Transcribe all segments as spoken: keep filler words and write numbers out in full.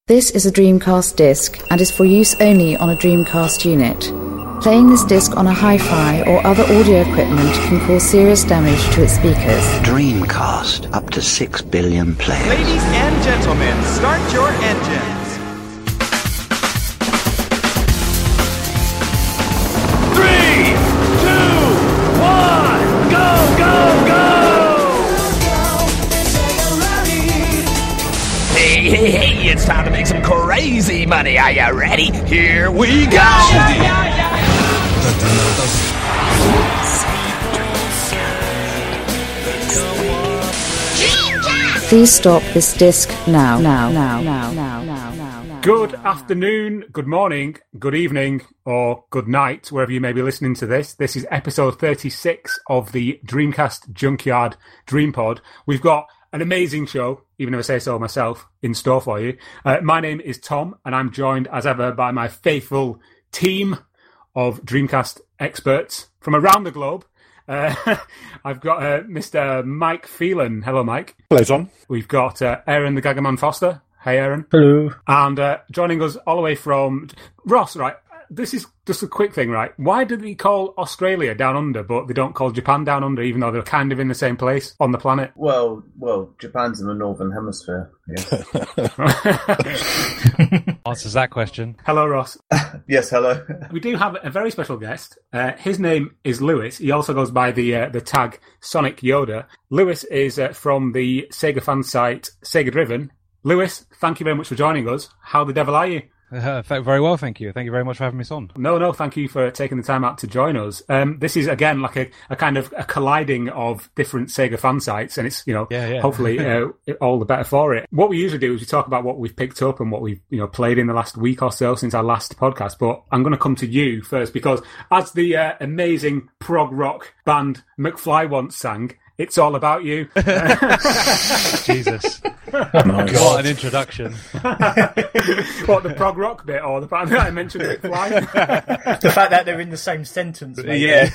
This is a Dreamcast disc and is for use only on a Dreamcast unit. Playing this disc on a hi-fi or other audio equipment can cause serious damage to its speakers. Dreamcast, up to six billion players. Ladies and gentlemen, start your engines. Three, two, one, go, go, go! Hey, hey, hey, it's time to make some crazy money. Are you ready? Here we go! Yeah, yeah, yeah. Please stop this disc now, now, now, now, now, now, now, now. Good afternoon, good morning, good evening, or good night, wherever you may be listening to this. This is episode thirty-six of the Dreamcast Junkyard Dream Pod. We've got an amazing show, even if I say so myself, in store for you. Uh, my name is Tom, and I'm joined, as ever, by my faithful team of Dreamcast experts from around the globe. Uh, I've got uh, Mister Mike Phelan. Hello, Mike. Hello, Tom. We've got uh, Aaron the Gagaman Foster. Hey, Aaron. Hello. And uh, joining us all the way from Ross, right? This is just a quick thing, right? Why did they call Australia down under, but they don't call Japan down under, even though they're kind of in the same place on the planet? Well, well, Japan's in the northern hemisphere. Yeah. Answers that question. Hello, Ross. Yes, hello. We do have a very special guest. Uh, his name is Lewis. He also goes by the uh, the tag Sonic Yoda. Lewis is uh, from the Sega fan site Sega Driven. Lewis, thank you very much for joining us. How the devil are you? Uh, very well, thank you. Thank you very much for having me on. No, no, thank you for taking the time out to join us. Um, this is, again, like a, a kind of a colliding of different Sega fan sites, and it's, you know, yeah, yeah. hopefully uh, all the better for it. What we usually do is we talk about what we've picked up and what we've, you know, played in the last week or so since our last podcast, but I'm going to come to you first because as the uh, amazing prog rock band McFly once sang, it's all about you. Jesus. Nice. What an introduction. What, the prog rock bit or the part that I mentioned McFly? The fact that they're in the same sentence. Maybe. Yeah.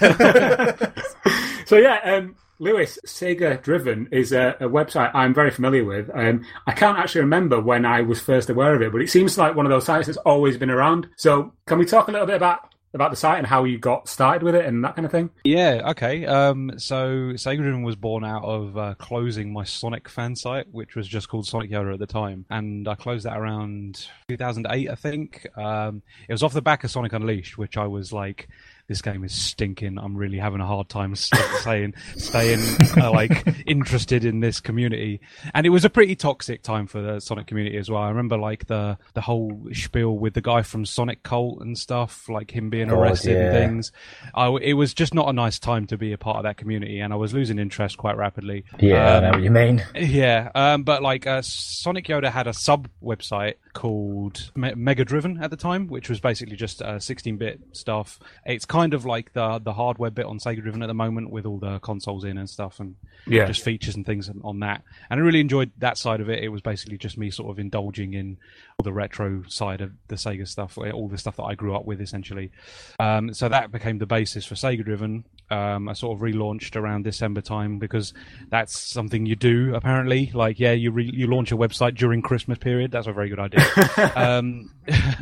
So, yeah, um, Lewis, Sega Driven is a, a website I'm very familiar with. Um, I can't actually remember when I was first aware of it, but it seems like one of those sites that's always been around. So can we talk a little bit about about the site and how you got started with it and that kind of thing? Yeah, okay. Um, so Sega Driven was born out of uh, closing my Sonic fan site, which was just called Sonic Yoda at the time. And I closed that around two thousand eight, I think. Um, it was off the back of Sonic Unleashed, which I was like, this game is stinking. I'm really having a hard time staying, staying uh, like interested in this community. And it was a pretty toxic time for the Sonic community as well. I remember like the the whole spiel with the guy from Sonic Cult and stuff, like him being God, arrested yeah. and things. I, it was just not a nice time to be a part of that community, and I was losing interest quite rapidly. Yeah, um, I know what you mean. Yeah, um, but like uh, Sonic Yoda had a sub website called Me- Mega Driven at the time, which was basically just uh, sixteen-bit stuff. It's kind of like the the hardware bit on Sega Driven at the moment, with all the consoles in and stuff, and yeah. just features and things on that. And I really enjoyed that side of it. It was basically just me sort of indulging in all the retro side of the Sega stuff, all the stuff that I grew up with, essentially. Um, so that became the basis for Sega Driven. Um, I sort of relaunched around December time because that's something you do, apparently. Like, yeah, you re- you launch a website during Christmas period. That's a very good idea. um,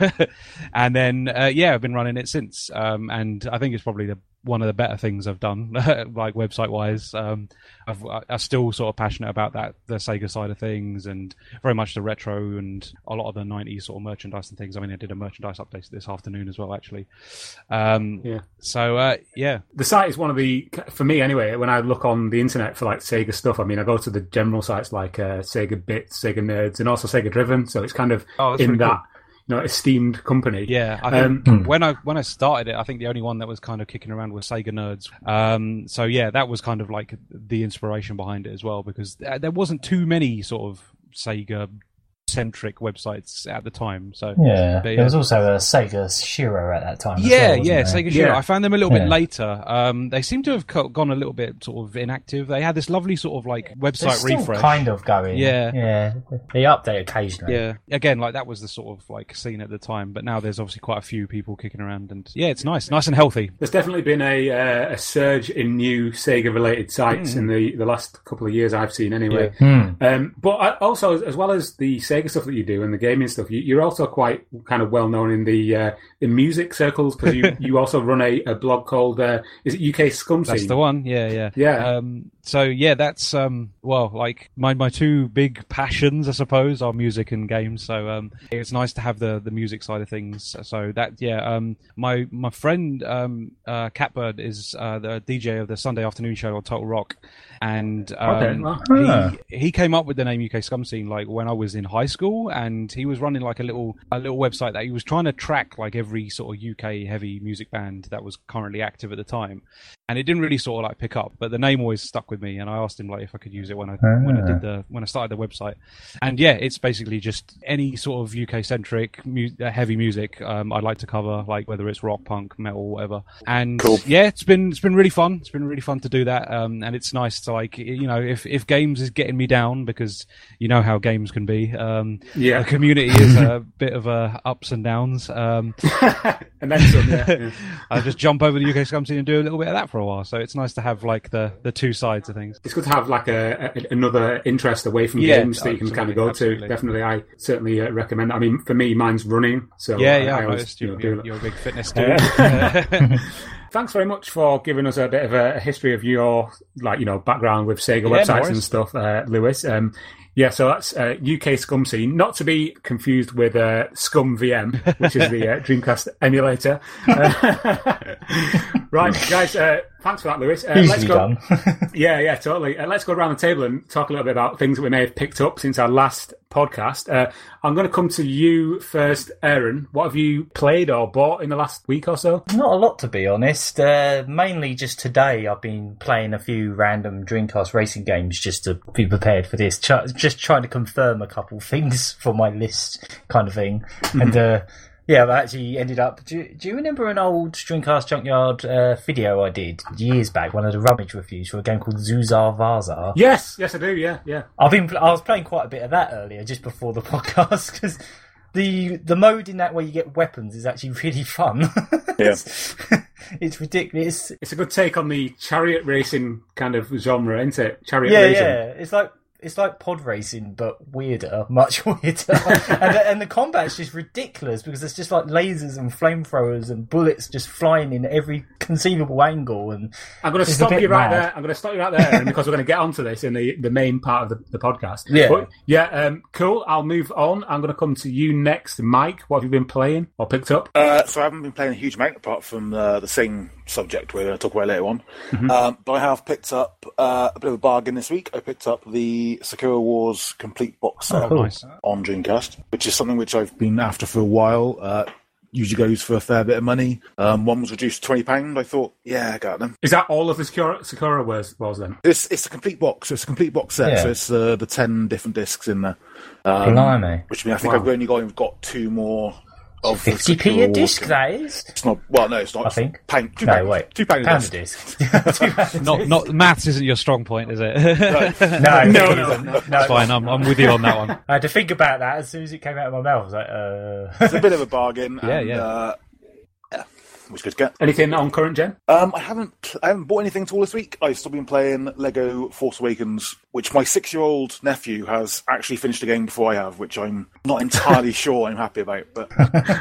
and then, uh, yeah, I've been running it since. Um, and I think it's probably the one of the better things I've done, like website-wise. Um, I've, I'm still sort of passionate about that, the Sega side of things, and very much the retro and a lot of the nineties sort of merchandise and things. I mean, I did a merchandise update this afternoon as well, actually. Um, yeah. So, uh, yeah. The site is one of the, for me anyway, when I look on the internet for like Sega stuff, I mean, I go to the general sites like uh, Sega Bits, Sega Nerds, and also Sega Driven, so it's kind of oh, in really that... Cool. You know, esteemed company. Yeah, I think um, when I when I started it, I think the only one that was kind of kicking around was Sega Nerds. Um, so yeah, that was kind of like the inspiration behind it as well, because there wasn't too many sort of Sega centric websites at the time. So yeah, but, yeah. there was also a Sega Shiro at that time. Yeah, as well, yeah, there? Sega Shiro. Yeah. I found them a little yeah. bit later. Um, they seem to have co- gone a little bit sort of inactive. They had this lovely sort of like website They're still refresh. kind of going. Yeah, yeah. They update occasionally. Yeah, again, like that was the sort of like scene at the time. But now there's obviously quite a few people kicking around, and yeah, it's nice, nice and healthy. There's definitely been a uh, a surge in new Sega related sites mm. in the, the last couple of years I've seen anyway. Yeah. Mm. Um, but I, also, as well as the Sega Sega stuff that you do and the gaming stuff, you, you're also quite kind of well known in the uh, in music circles because you, you also run a, a blog called uh, is it U K Scum Scene? That's the one. Yeah, yeah, yeah. Um, so yeah, that's um, well, like my my two big passions, I suppose, are music and games. So um, it's nice to have the the music side of things. So that yeah, um, my my friend um, uh, Catbird is uh, the D J of the Sunday afternoon show on Total Rock. And um, okay. Ah. he he came up with the name U K Scum Scene like when I was in high school, and he was running like a little a little website that he was trying to track like every sort of U K heavy music band that was currently active at the time, and it didn't really sort of like pick up, but the name always stuck with me, and I asked him like if I could use it when I Ah. when I did the when I started the website, and yeah, it's basically just any sort of U K centric mu- uh, heavy music um, I'd like to cover, like whether it's rock, punk, metal, whatever, and Cool. yeah, it's been it's been really fun. It's been really fun to do that, um, and it's nice to like you know if if games is getting me down because you know how games can be. Um, Yeah. the community is a bit of a ups and downs. Um, and then some, yeah. yeah. I just jump over to U K Scum Scene and do a little bit of that for a while. So it's nice to have like the, the two sides of things. It's good to have like a, a another interest away from Yeah, games that you can kind of go absolutely. to. Definitely, I certainly uh, recommend. I mean, for me, mine's running. So Yeah, I, yeah, I I always, noticed you you, know, you're, do you're a big fitness dude. Thanks very much for giving us a bit of a, a history of your, like, you know, background with Sega Yeah, no websites worries. and stuff, uh, Lewis. Um, yeah, so that's uh, U K Scum Scene, not to be confused with uh, Scum V M, which is the uh, Dreamcast emulator. Uh, right, guys, uh, thanks for that, Lewis. Uh, let's Easily go. done. Yeah, yeah, totally. Uh, let's go around the table and talk a little bit about things that we may have picked up since our last podcast. Uh, I'm going to come to you first, Aaron. What have you played or bought in the last week or so? Not a lot, to be honest. Uh, mainly just today I've been playing a few random Dreamcast racing games just to be prepared for this. Ch- just trying to confirm a couple things for my list kind of thing. And uh, yeah, I actually ended up... Do you, do you remember an old Dreamcast Junkyard uh, video I did years back? One of the rummage reviews for a game called Zuzar Varzar? Yes, yes, I do, yeah, yeah. I've been, I was playing quite a bit of that earlier, just before the podcast, because the the mode in that where you get weapons is actually really fun. Yeah. it's, it's ridiculous. It's a good take on the chariot racing kind of genre, isn't it? Chariot Yeah, racing. yeah. It's like it's like pod racing, but weirder, much weirder. and, the, and the combat's just ridiculous because it's just like lasers and flamethrowers and bullets just flying in every conceivable angle. And I'm going to it's a stop bit you right mad. there. I'm going to stop you right there Aaron, because we're going to get onto this in the, the main part of the, the podcast. Yeah. But, yeah, um, cool. I'll move on. I'm going to come to you next, Mike. What have you been playing or picked up? Uh, so I haven't been playing a huge amount apart from uh, the same subject we're going to talk about later on. Mm-hmm. Um, but I have picked up uh, a bit of a bargain this week. I picked up the Sakura Wars complete box set Oh, nice. on Dreamcast, which is something which I've been after for a while. Uh, usually goes for a fair bit of money. Um, one was reduced to twenty pounds. I thought, yeah, I got them. Is that all of the Sakura, Sakura was, was then? It's, it's a complete box. It's a complete box set. Yeah. So it's uh, the ten different discs in there. Um, Blimey. which means I think Wow. I've only got, got two more. Of the fifty p Sakura a Wars disc, com- that is. It's not. Well, no, it's not. I think. Pound, two No, pounds. wait. Two pounds. Pound a disc. Two pound a Not disc. not maths isn't your strong point, is it? No, No, it no, isn't. no. No, That's fine. I'm I'm with you on that one. I had to think about that as soon as it came out of my mouth. I was like, uh... It's a bit of a bargain. Yeah, and, yeah. Uh, yeah, it was good to get. Anything on current gen? Um, I haven't. I haven't bought anything at all this week. I've still been playing Lego Force Awakens, which my six-year-old nephew has actually finished the game before I have, which I'm not entirely sure I'm happy about. But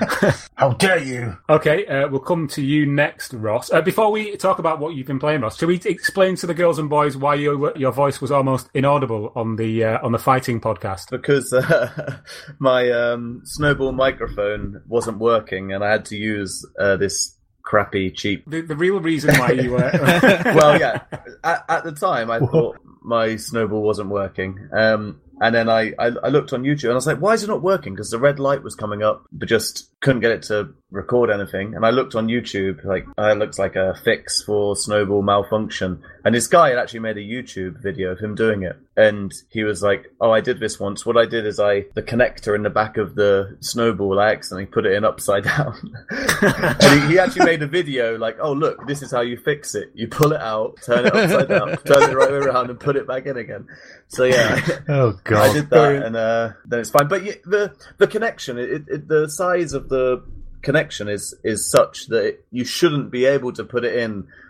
How dare you? Okay, uh, we'll come to you next, Ross. Uh, before we talk about what you've been playing, Ross, shall we t- explain to the girls and boys why your your voice was almost inaudible on the uh, on the fighting podcast? Because uh, my um, Snowball microphone wasn't working, and I had to use uh, this crappy, cheap. The, the real reason why you were Well, yeah. At, at the time, I thought my Snowball wasn't working, um, and then I, I I looked on YouTube and I was like, "Why is it not working?" Because the red light was coming up, but just couldn't get it to record anything. And I looked on YouTube, like uh, it looks like a fix for Snowball malfunction. And this guy had actually made a YouTube video of him doing it. And he was like, "Oh, I did this once. What I did is I the connector in the back of the Snowball, I accidentally put it in upside down." And he, he actually made a video like, "Oh, look, this is how you fix it. You pull it out, turn it upside down, turn it right way around, and put it back in again." So yeah. Oh, I did that, and uh, then it's fine. But yeah, the the connection, it, it, the size of the connection is is such that it, you shouldn't be able to put it in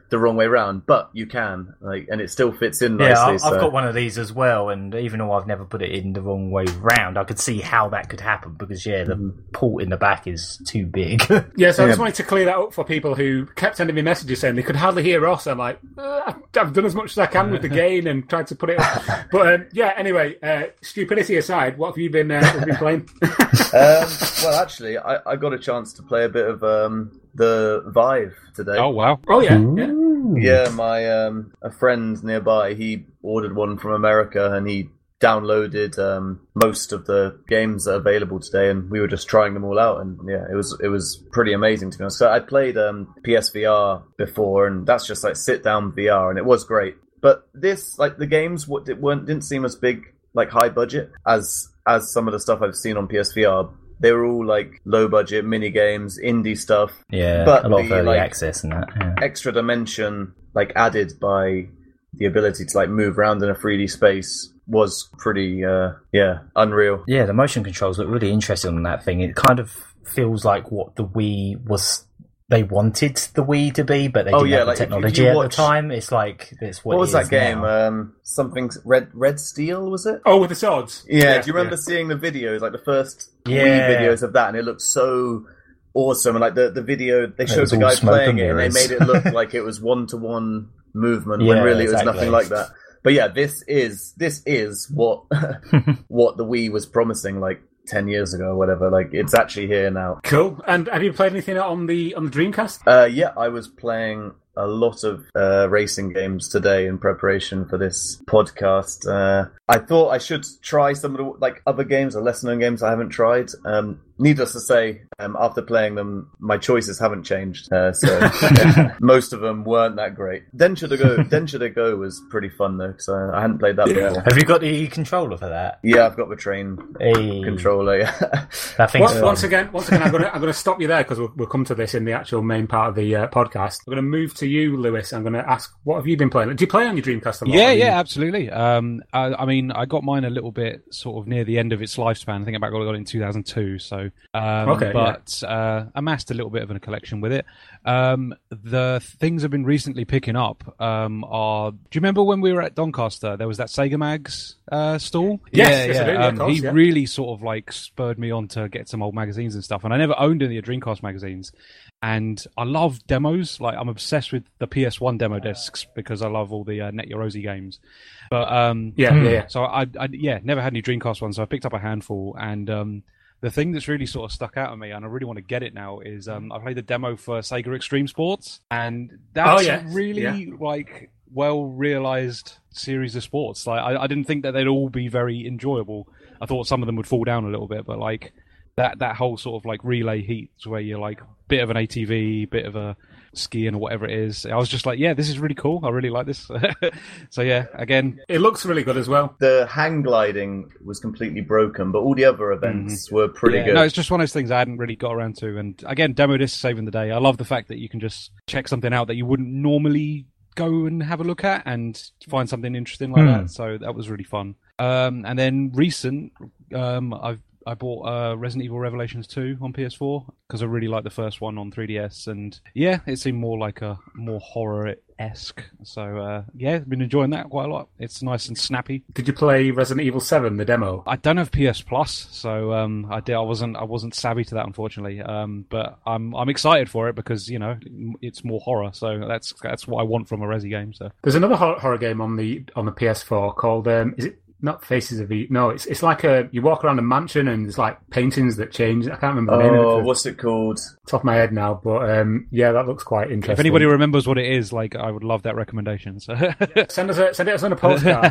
the wrong way round, but you can, like, and it still fits in nicely. Yeah, I've, so. I've got one of these as well, and even though I've never put it in the wrong way round, I could see how that could happen because yeah, the mm. port in the back is too big. Yeah, so I just wanted to clear that up for people who kept sending me messages saying they could hardly hear us. I'm like, uh, I've done as much as I can with the gain and tried to put it up. But um, yeah, anyway, uh, stupidity aside, what have you been, uh, have you been playing? um, well, actually, I, I got a chance to play a bit of um, the Vive today. Oh wow! Oh yeah, yeah. Yeah, my um, a friend nearby, he ordered one from America and he downloaded um, most of the games that are available today, and we were just trying them all out. And yeah, it was it was pretty amazing to be honest. So I played um, P S V R before, and that's just like sit down V R, and it was great. But this, like the games, what it weren't didn't seem as big, like high budget as as some of the stuff I've seen on P S V R. They were all like low budget mini games, indie stuff. Yeah, but a lot the, of early like, access and that. Yeah. Extra dimension, like added by the ability to like move around in a three D space, was pretty, uh, yeah, unreal. Yeah, the motion controls look really interesting on that thing. It kind of feels like what the Wii was. They wanted the Wii to be, but they oh, didn't yeah, have the like technology if you at watch, the time. It's like it's what. What was it is that game? now. Um, something Red Red Steel was it? Oh, with the swords. Yeah. yeah do you remember yeah. seeing the videos, like the first yeah. Wii videos of that, and it looked so awesome. And like the the video, they showed the guy playing it, and they made it look like it was one to one movement yeah, when really exactly. it was nothing like that. But yeah, this is this is what what the Wii was promising like ten years ago or whatever. Like it's actually here now. Cool. And have you played anything on the on the Dreamcast? Uh, yeah, I was playing a lot of uh, racing games today in preparation for this podcast. Uh, I thought I should try some of the like other games or lesser known games I haven't tried. Um, needless to say, um, after playing them, my choices haven't changed. Uh, so yeah, most of them weren't that great. Densha to Go, Densha to Go was pretty fun though, because I, I hadn't played that yeah. before. Have you got the controller for that? Yeah, I've got the train hey. controller. Yeah. That thing's once, once again, once again, I'm going to I'm going to stop you there because we'll, we'll come to this in the actual main part of the uh, podcast. I'm going to move to you, Lewis. I'm going to ask, what have you been playing? Do you play on your Dreamcast a lot? Yeah, I mean, yeah, absolutely. Um, I, I mean, I got mine a little bit sort of near the end of its lifespan. I think I got it in two thousand two. So, um, okay, but yeah. uh, amassed a little bit of a collection with it. Um, the things I've been recently picking up um, are. Do you remember when we were at Doncaster? There was that Sega Mags uh, stall. Yes, yeah, yes, yeah. I do, yeah, um, of course, he yeah. really sort of like spurred me on to get some old magazines and stuff. And I never owned any of the Dreamcast magazines. And I love demos. Like I'm obsessed with the P S one demo discs because I love all the uh, Net Yorosy games. But um, yeah, yeah, yeah. So I, I, yeah, never had any Dreamcast ones. So I picked up a handful. And um, the thing that's really sort of stuck out at me, and I really want to get it now, is um, I played the demo for Sega Extreme Sports, and that's oh, yeah. really yeah. like well realized series of sports. Like I, I didn't think that they'd all be very enjoyable. I thought some of them would fall down a little bit, but like. That that whole sort of like relay heats where you're like bit of an A T V, bit of a skiing or whatever it is. I was just like, yeah, this is really cool. I really like this. So yeah, again, it looks really good as well. The hang gliding was completely broken, but all the other events mm-hmm. were pretty yeah, good. No, it's just one of those things I hadn't really got around to. And again, demo disc saving the day. I love the fact that you can just check something out that you wouldn't normally go and have a look at and find something interesting like mm. that. So that was really fun. Um, and then recent, um, I've I bought uh, Resident Evil Revelations two on P S four because I really liked the first one on three D S, and yeah, it seemed more like a more horror-esque. So uh, yeah, I've been enjoying that quite a lot. It's nice and snappy. Did you play Resident Evil seven, the demo? I don't have P S Plus, so um, I did. I wasn't. I wasn't savvy to that, unfortunately. Um, but I'm. I'm excited for it because you know it's more horror. So that's that's what I want from a Resi game. So there's another horror game on the on the P S four called. Um, is it? Not Faces of Eve. No, it's it's like a you walk around a mansion and there's like paintings that change. I can't remember the name of it. Oh, what's it called? Top of my head now, but um, yeah, that looks quite interesting. If anybody remembers what it is, like I would love that recommendation. So send us a, send it us on a postcard.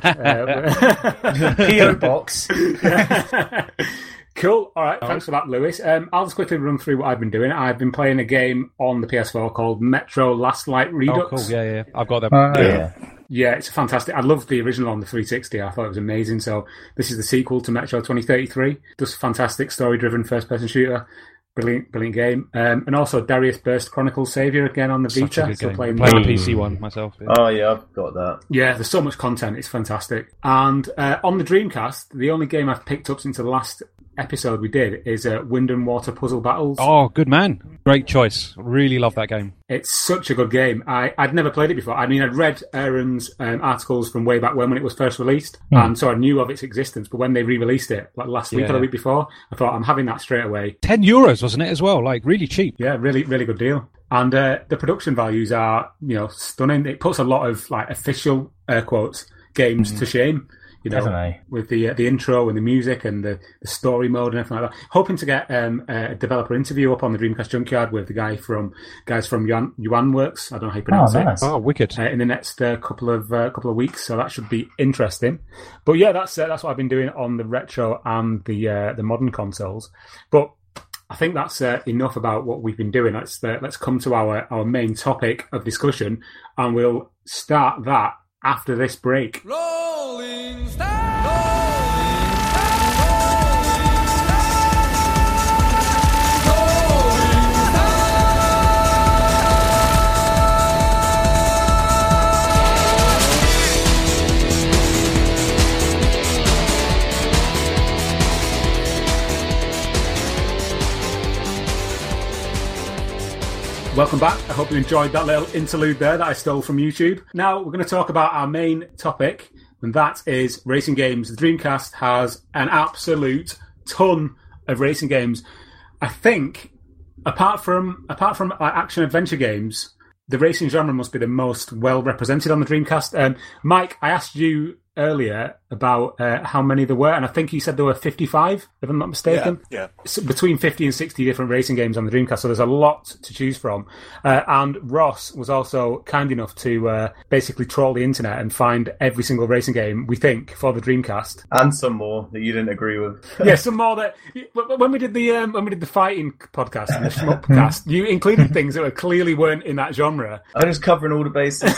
uh, P O box. Cool. All right. Thanks for that, Lewis. Um, I'll just quickly run through what I've been doing. I've been playing a game on the P S four called Metro Last Light Redux. Oh, cool. Yeah, yeah. I've got that. Uh, yeah. Yeah, it's fantastic. I loved the original on the three sixty. I thought it was amazing. So this is the sequel to Metro twenty thirty-three. Just fantastic story-driven first-person shooter. Brilliant, brilliant game. Um, and also Darius Burst Chronicles Savior again on the Such Vita. a good So game. playing Playing that. the P C one myself. Yeah. Oh yeah, I've got that. Yeah, there's so much content. It's fantastic. And uh, on the Dreamcast, the only game I've picked up since the last episode we did is uh, Wind and Water Puzzle Battles. Oh, good man. Great choice. Really love that game. It's such a good game. I, I'd never played it before. I mean, I'd read Aaron's um, articles from way back when, when it was first released, mm. and so I knew of its existence. But when they re-released it, like last week yeah. or the week before, I thought, I'm having that straight away. ten euros, wasn't it, as well? Like, really cheap. Yeah, really, really good deal. And uh, the production values are, you know, stunning. It puts a lot of, like, official, air quotes, games mm. to shame. You know, Definitely. with the uh, the intro and the music and the, the story mode and everything like that. Hoping to get um, a developer interview up on the Dreamcast Junkyard with the guy from guys from Yuan, Yuan Works. I don't know how you pronounce oh, nice. it. Oh, wicked! Uh, in the next uh, couple of uh, couple of weeks, so that should be interesting. But yeah, that's uh, that's what I've been doing on the retro and the uh, the modern consoles. But I think that's uh, enough about what we've been doing. Let's uh, let's come to our our main topic of discussion, and we'll start that after this break. Rolling Stone! Welcome back. I hope you enjoyed that little interlude there that I stole from YouTube. Now we're going to talk about our main topic, and that is racing games. The Dreamcast has an absolute ton of racing games. I think, apart from apart from like, action adventure games, the racing genre must be the most well represented on the Dreamcast. Um, Mike, I asked you earlier about uh, how many there were, and I think you said there were fifty-five, if I'm not mistaken. Yeah, yeah. So between fifty and sixty different racing games on the Dreamcast, so there's a lot to choose from. Uh, and Ross was also kind enough to uh, basically troll the internet and find every single racing game, we think, for the Dreamcast. And some more that you didn't agree with. Yeah, some more that... When we did the um, when we did the fighting podcast and the Shmup-cast, you included things that were clearly weren't in that genre. I'm just covering all the bases.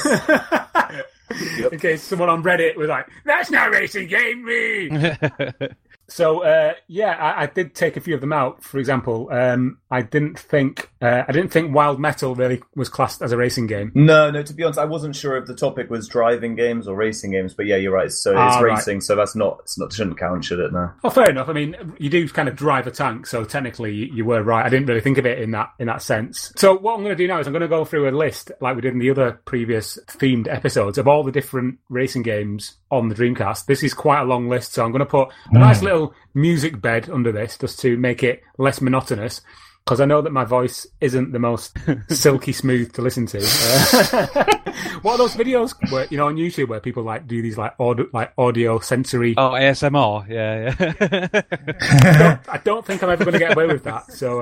Yep. In case someone on Reddit was like, that's not racing game, me! So, uh, yeah, I, I did take a few of them out. For example, um, I didn't think uh, I didn't think Wild Metal really was classed as a racing game. No, no, to be honest, I wasn't sure if the topic was driving games or racing games, but yeah, you're right. So it's ah, racing, right. so that's not, it's not, shouldn't count, should it? No. Oh, fair enough. I mean, you do kind of drive a tank, so technically you, you were right. I didn't really think of it in that in that sense. So what I'm going to do now is I'm going to go through a list, like we did in the other previous themed episodes, of all the different racing games on the Dreamcast. This is quite a long list, so I'm going to put a mm. nice little music bed under this just to make it less monotonous, because I know that my voice isn't the most silky smooth to listen to. Uh, what are those videos where, you know, on YouTube where people like do these like audio, like audio sensory? Oh, A S M R, yeah, yeah. I, don't, I don't think I'm ever going to get away with that. So,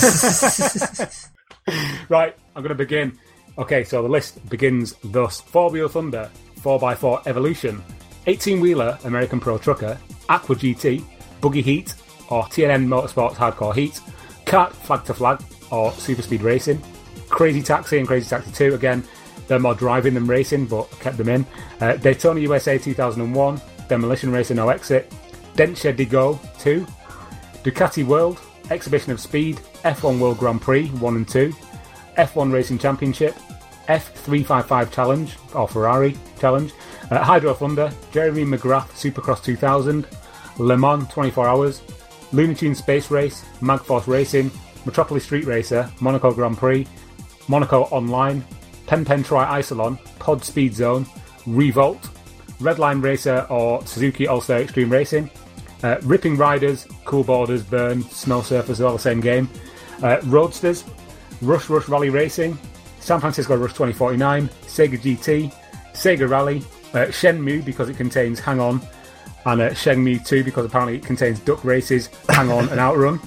uh... right, I'm going to begin. Okay, so the list begins thus: Four Wheel Thunder, four by four Evolution, eighteen wheeler American Pro Trucker, Aqua G T, Buggy Heat, or T N N Motorsports Hardcore Heat, Kart Flag to Flag, or Super Speed Racing, Crazy Taxi and Crazy Taxi two, again, they're more driving than racing, but I kept them in, uh, Daytona U S A two thousand one, Demolition Racer No Exit, Densha de Go two, Ducati World, Exhibition of Speed, F one World Grand Prix one and two, F one Racing Championship, F three fifty-five Challenge, or Ferrari Challenge, uh, Hydro Thunder, Jeremy McGrath Supercross two thousand, Le Mans twenty-four hours, Looney Tunes Space Race, Magforce Racing, Metropolis Street Racer, Monaco Grand Prix, Monaco Online, Pen Pen Tri Isolon, Pod Speed Zone, Revolt, Redline Racer or Suzuki All-Star Extreme Racing, uh, Ripping Riders, Cool Borders, Burn, Snow Surfers, all the same game, uh, Roadsters, Rush Rush Rally Racing, San Francisco Rush twenty forty-nine, Sega G T, Sega Rally, uh, Shenmue because it contains Hang On, and uh, Shenmue two because apparently it contains duck races, Hang On and Outrun.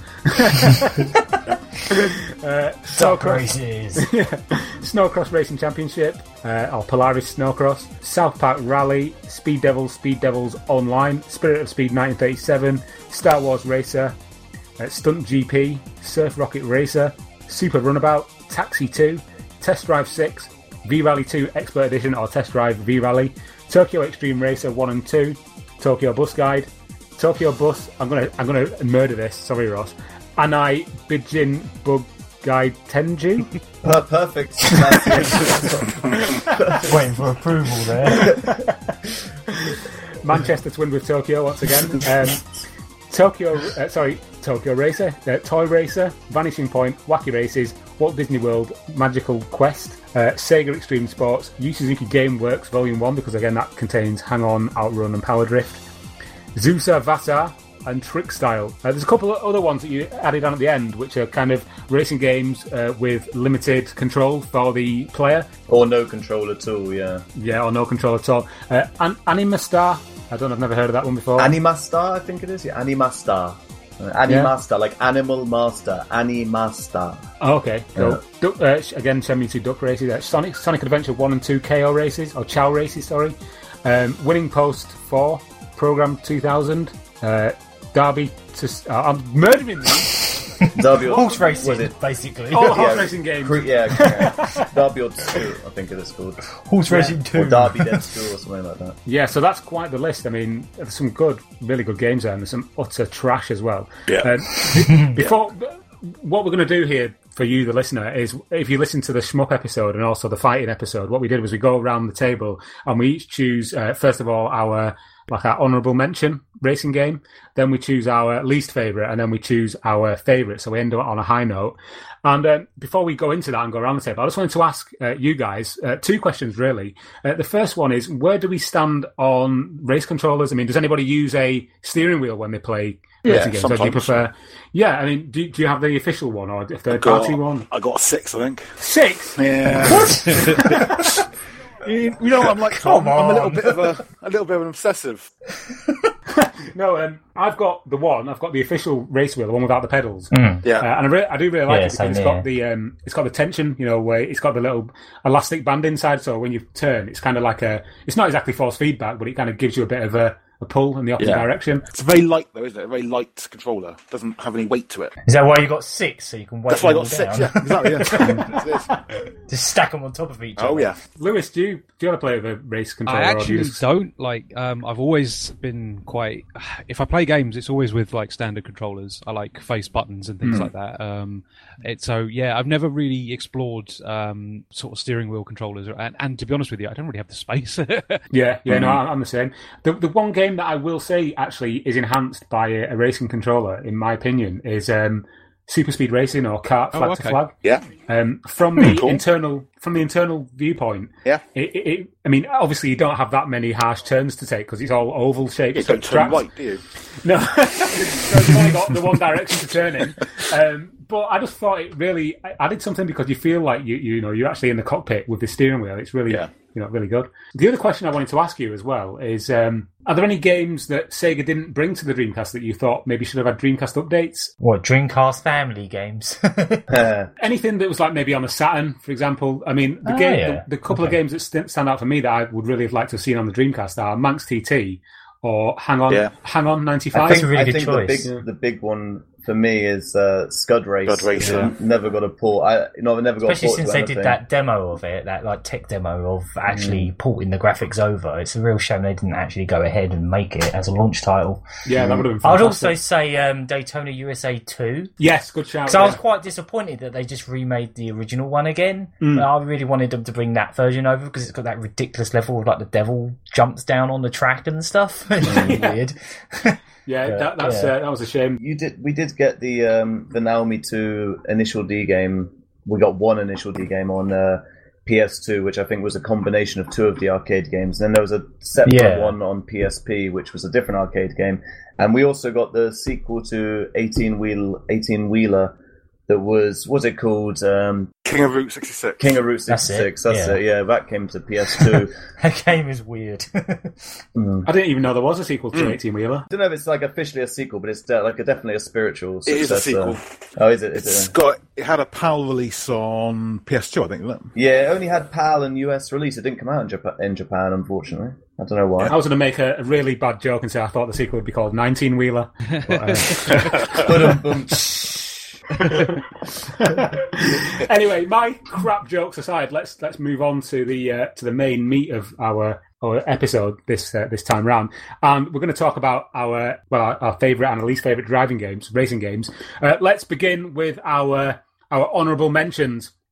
uh, duck races. Yeah. Snowcross Racing Championship, uh, or Polaris Snowcross, South Park Rally, Speed Devils, Speed Devils Online, Spirit of Speed nineteen thirty-seven, Star Wars Racer, uh, Stunt G P, Surf Rocket Racer, Super Runabout, Taxi two, Test Drive six, V-Rally two Expert Edition or Test Drive V-Rally, Tokyo Extreme Racer one and two, Tokyo Bus Guide, Tokyo Bus, I'm gonna I'm gonna murder this, sorry Ross, Anai Bijin Bug Guide Tenju. Per- perfect. Waiting for approval there. Manchester Twinned with Tokyo once again. Um, Tokyo, uh, sorry, Tokyo Racer, uh, Toy Racer, Vanishing Point, Wacky Races, Walt Disney World, Magical Quest, uh, Sega Extreme Sports, Yu Suzuki Game Works Volume one, because again that contains Hang On, Outrun and Power Drift, Zusa Vassar, and Trick Style. Uh, there's a couple of other ones that you added on at the end, which are kind of racing games uh, with limited control for the player. Or no control at all, yeah. Yeah, or no control at all. Uh, An- Animastar, I don't know, I've never heard of that one before. Animastar, I think it is, yeah. Animastar. Uh, Animaster, yeah. Like Animal Master. Animastar. Oh, okay, cool. Yeah. Duck, uh, again, Shenmue two Duck Races. Uh, Sonic Sonic Adventure one and two K O Races, or Chow Races, sorry. Um, Winning Post four, Program two thousand. Uh, Derby to... Uh, I'm murdering these. Derby horse racing, was it? Basically. Oh, horse yeah, racing games. Cre- yeah, yeah. Derby or two, I think it is called. Horse yeah. racing two. Or Derby Dead School or something like that. Yeah, so that's quite the list. I mean, there's some good, really good games there, and there's some utter trash as well. Yeah. Um, before... What we're going to do here for you, the listener, is if you listen to the Shmup episode and also the fighting episode, what we did was we go around the table and we each choose, uh, first of all, our like our honourable mention racing game. Then we choose our least favourite, and then we choose our favourite. So we end up on a high note. And uh, before we go into that and go around the table, I just wanted to ask uh, you guys uh, two questions, really. Uh, the first one is, where do we stand on race controllers? I mean, does anybody use a steering wheel when they play yeah, racing games? Or do you sometimes. prefer... Yeah, I mean, do, do you have the official one or a third-party one? I got a six, I think. Six? Yeah. What? you, you know, I'm like Tom. I'm a little bit of a, a little bit of an obsessive. No, um, I've got the one. I've got the official race wheel, the one without the pedals. Mm. Yeah, uh, and I, re- I do really like Yeah, it because same it's here. got the um, it's got the tension. You know, where it's got the little elastic band inside. So when you turn, it's kind of like a. It's not exactly force feedback, but it kind of gives you a bit of a, a pull in the opposite Yeah. direction. It's very light, though, isn't it? A very light controller. Doesn't have any weight to it. Is that why you got six? So you can weight That's why I them got all six. down? Yeah, exactly. Yeah. That's it. Just stack them on top of each other. Oh yeah. Lewis, do you do you want to play with a race controller? I or do actually you just... don't like. Um, I've always been quite. If I play games, it's always with like standard controllers. I like face buttons and things Mm. like that. Um, it, so yeah, I've never really explored um, sort of steering wheel controllers. And, and to be honest with you, I don't really have the space. Yeah, yeah, no, Mm. I'm I'm the same. The the one game that I will say actually is enhanced by a, a racing controller, in my opinion, is um, Super Speed Racing or Kart Oh, Flag okay. to Flag. Yeah. Um, from the Cool. internal from the internal viewpoint, Yeah. it, it, it, I mean, obviously you don't have that many harsh turns to take because it's all oval shaped. You don't turn right, do you? No, so you've only got the one direction to turn in. Um, but I just thought it really added something because you feel like you you know you're actually in the cockpit with the steering wheel. It's really Yeah. you know really good. The other question I wanted to ask you as well is: um, are there any games that Sega didn't bring to the Dreamcast that you thought maybe should have had Dreamcast updates? What, Dreamcast family games? Uh, Anything that was like maybe on a Saturn, for example. I mean, the Oh, game, yeah. the, the couple of Okay. games that st- stand out for me that I would really have liked to have seen on the Dreamcast are Manx T T or Hang On, Yeah. Hang On I ninety-five. That's think, a really I good think choice. the big, the big one for me is uh, Scud Race. Scud Race, which I yeah. never got a port. I, you know, I've never got Especially a port since to they anything. did that demo of it, that like tech demo of actually porting the graphics over. It's a real shame they didn't actually go ahead and make it as a launch title. Yeah, that would have been I would fantastic. also say um, Daytona U S A two. Yes, good shout. Because I was yeah. quite disappointed that they just remade the original one again. Mm. I really wanted them to bring that version over because it's got that ridiculous level of like the devil jumps down on the track and stuff. It's really weird. Yeah, Yeah, that, that's yeah. Uh, that was a shame. You did. We did get the um, the Naomi two Initial D game. We got one Initial D game on uh, P S two, which I think was a combination of two of the arcade games. And then there was a separate Yeah. one on P S P, which was a different arcade game. And we also got the sequel to eighteen wheel eighteen wheeler. That was what's it called? Um, King of Route sixty-six. King of Route That's it, sixty-six. That's yeah. it. Yeah, that came to P S two. That game is weird. Mm. I didn't even know there was a sequel to eighteen wheeler. I don't know if it's like officially a sequel, but it's de- like a, definitely a spiritual It is a successor. sequel. Oh, is it? Is It's it? got, it had a PAL release on P S two, I think, isn't it? Yeah, it only had PAL and U S release. It didn't come out in Japan, in Japan unfortunately. I don't know why. I was going to make a, a really bad joke and say I thought the sequel would be called nineteen wheeler. Ba-dum-bum. Anyway, my crap jokes aside, let's let's move on to the uh, to the main meat of our our episode this uh, this time round, and we're going to talk about our well our, our favourite and our least favourite driving games, racing games. Uh, let's begin with our our honourable mentions.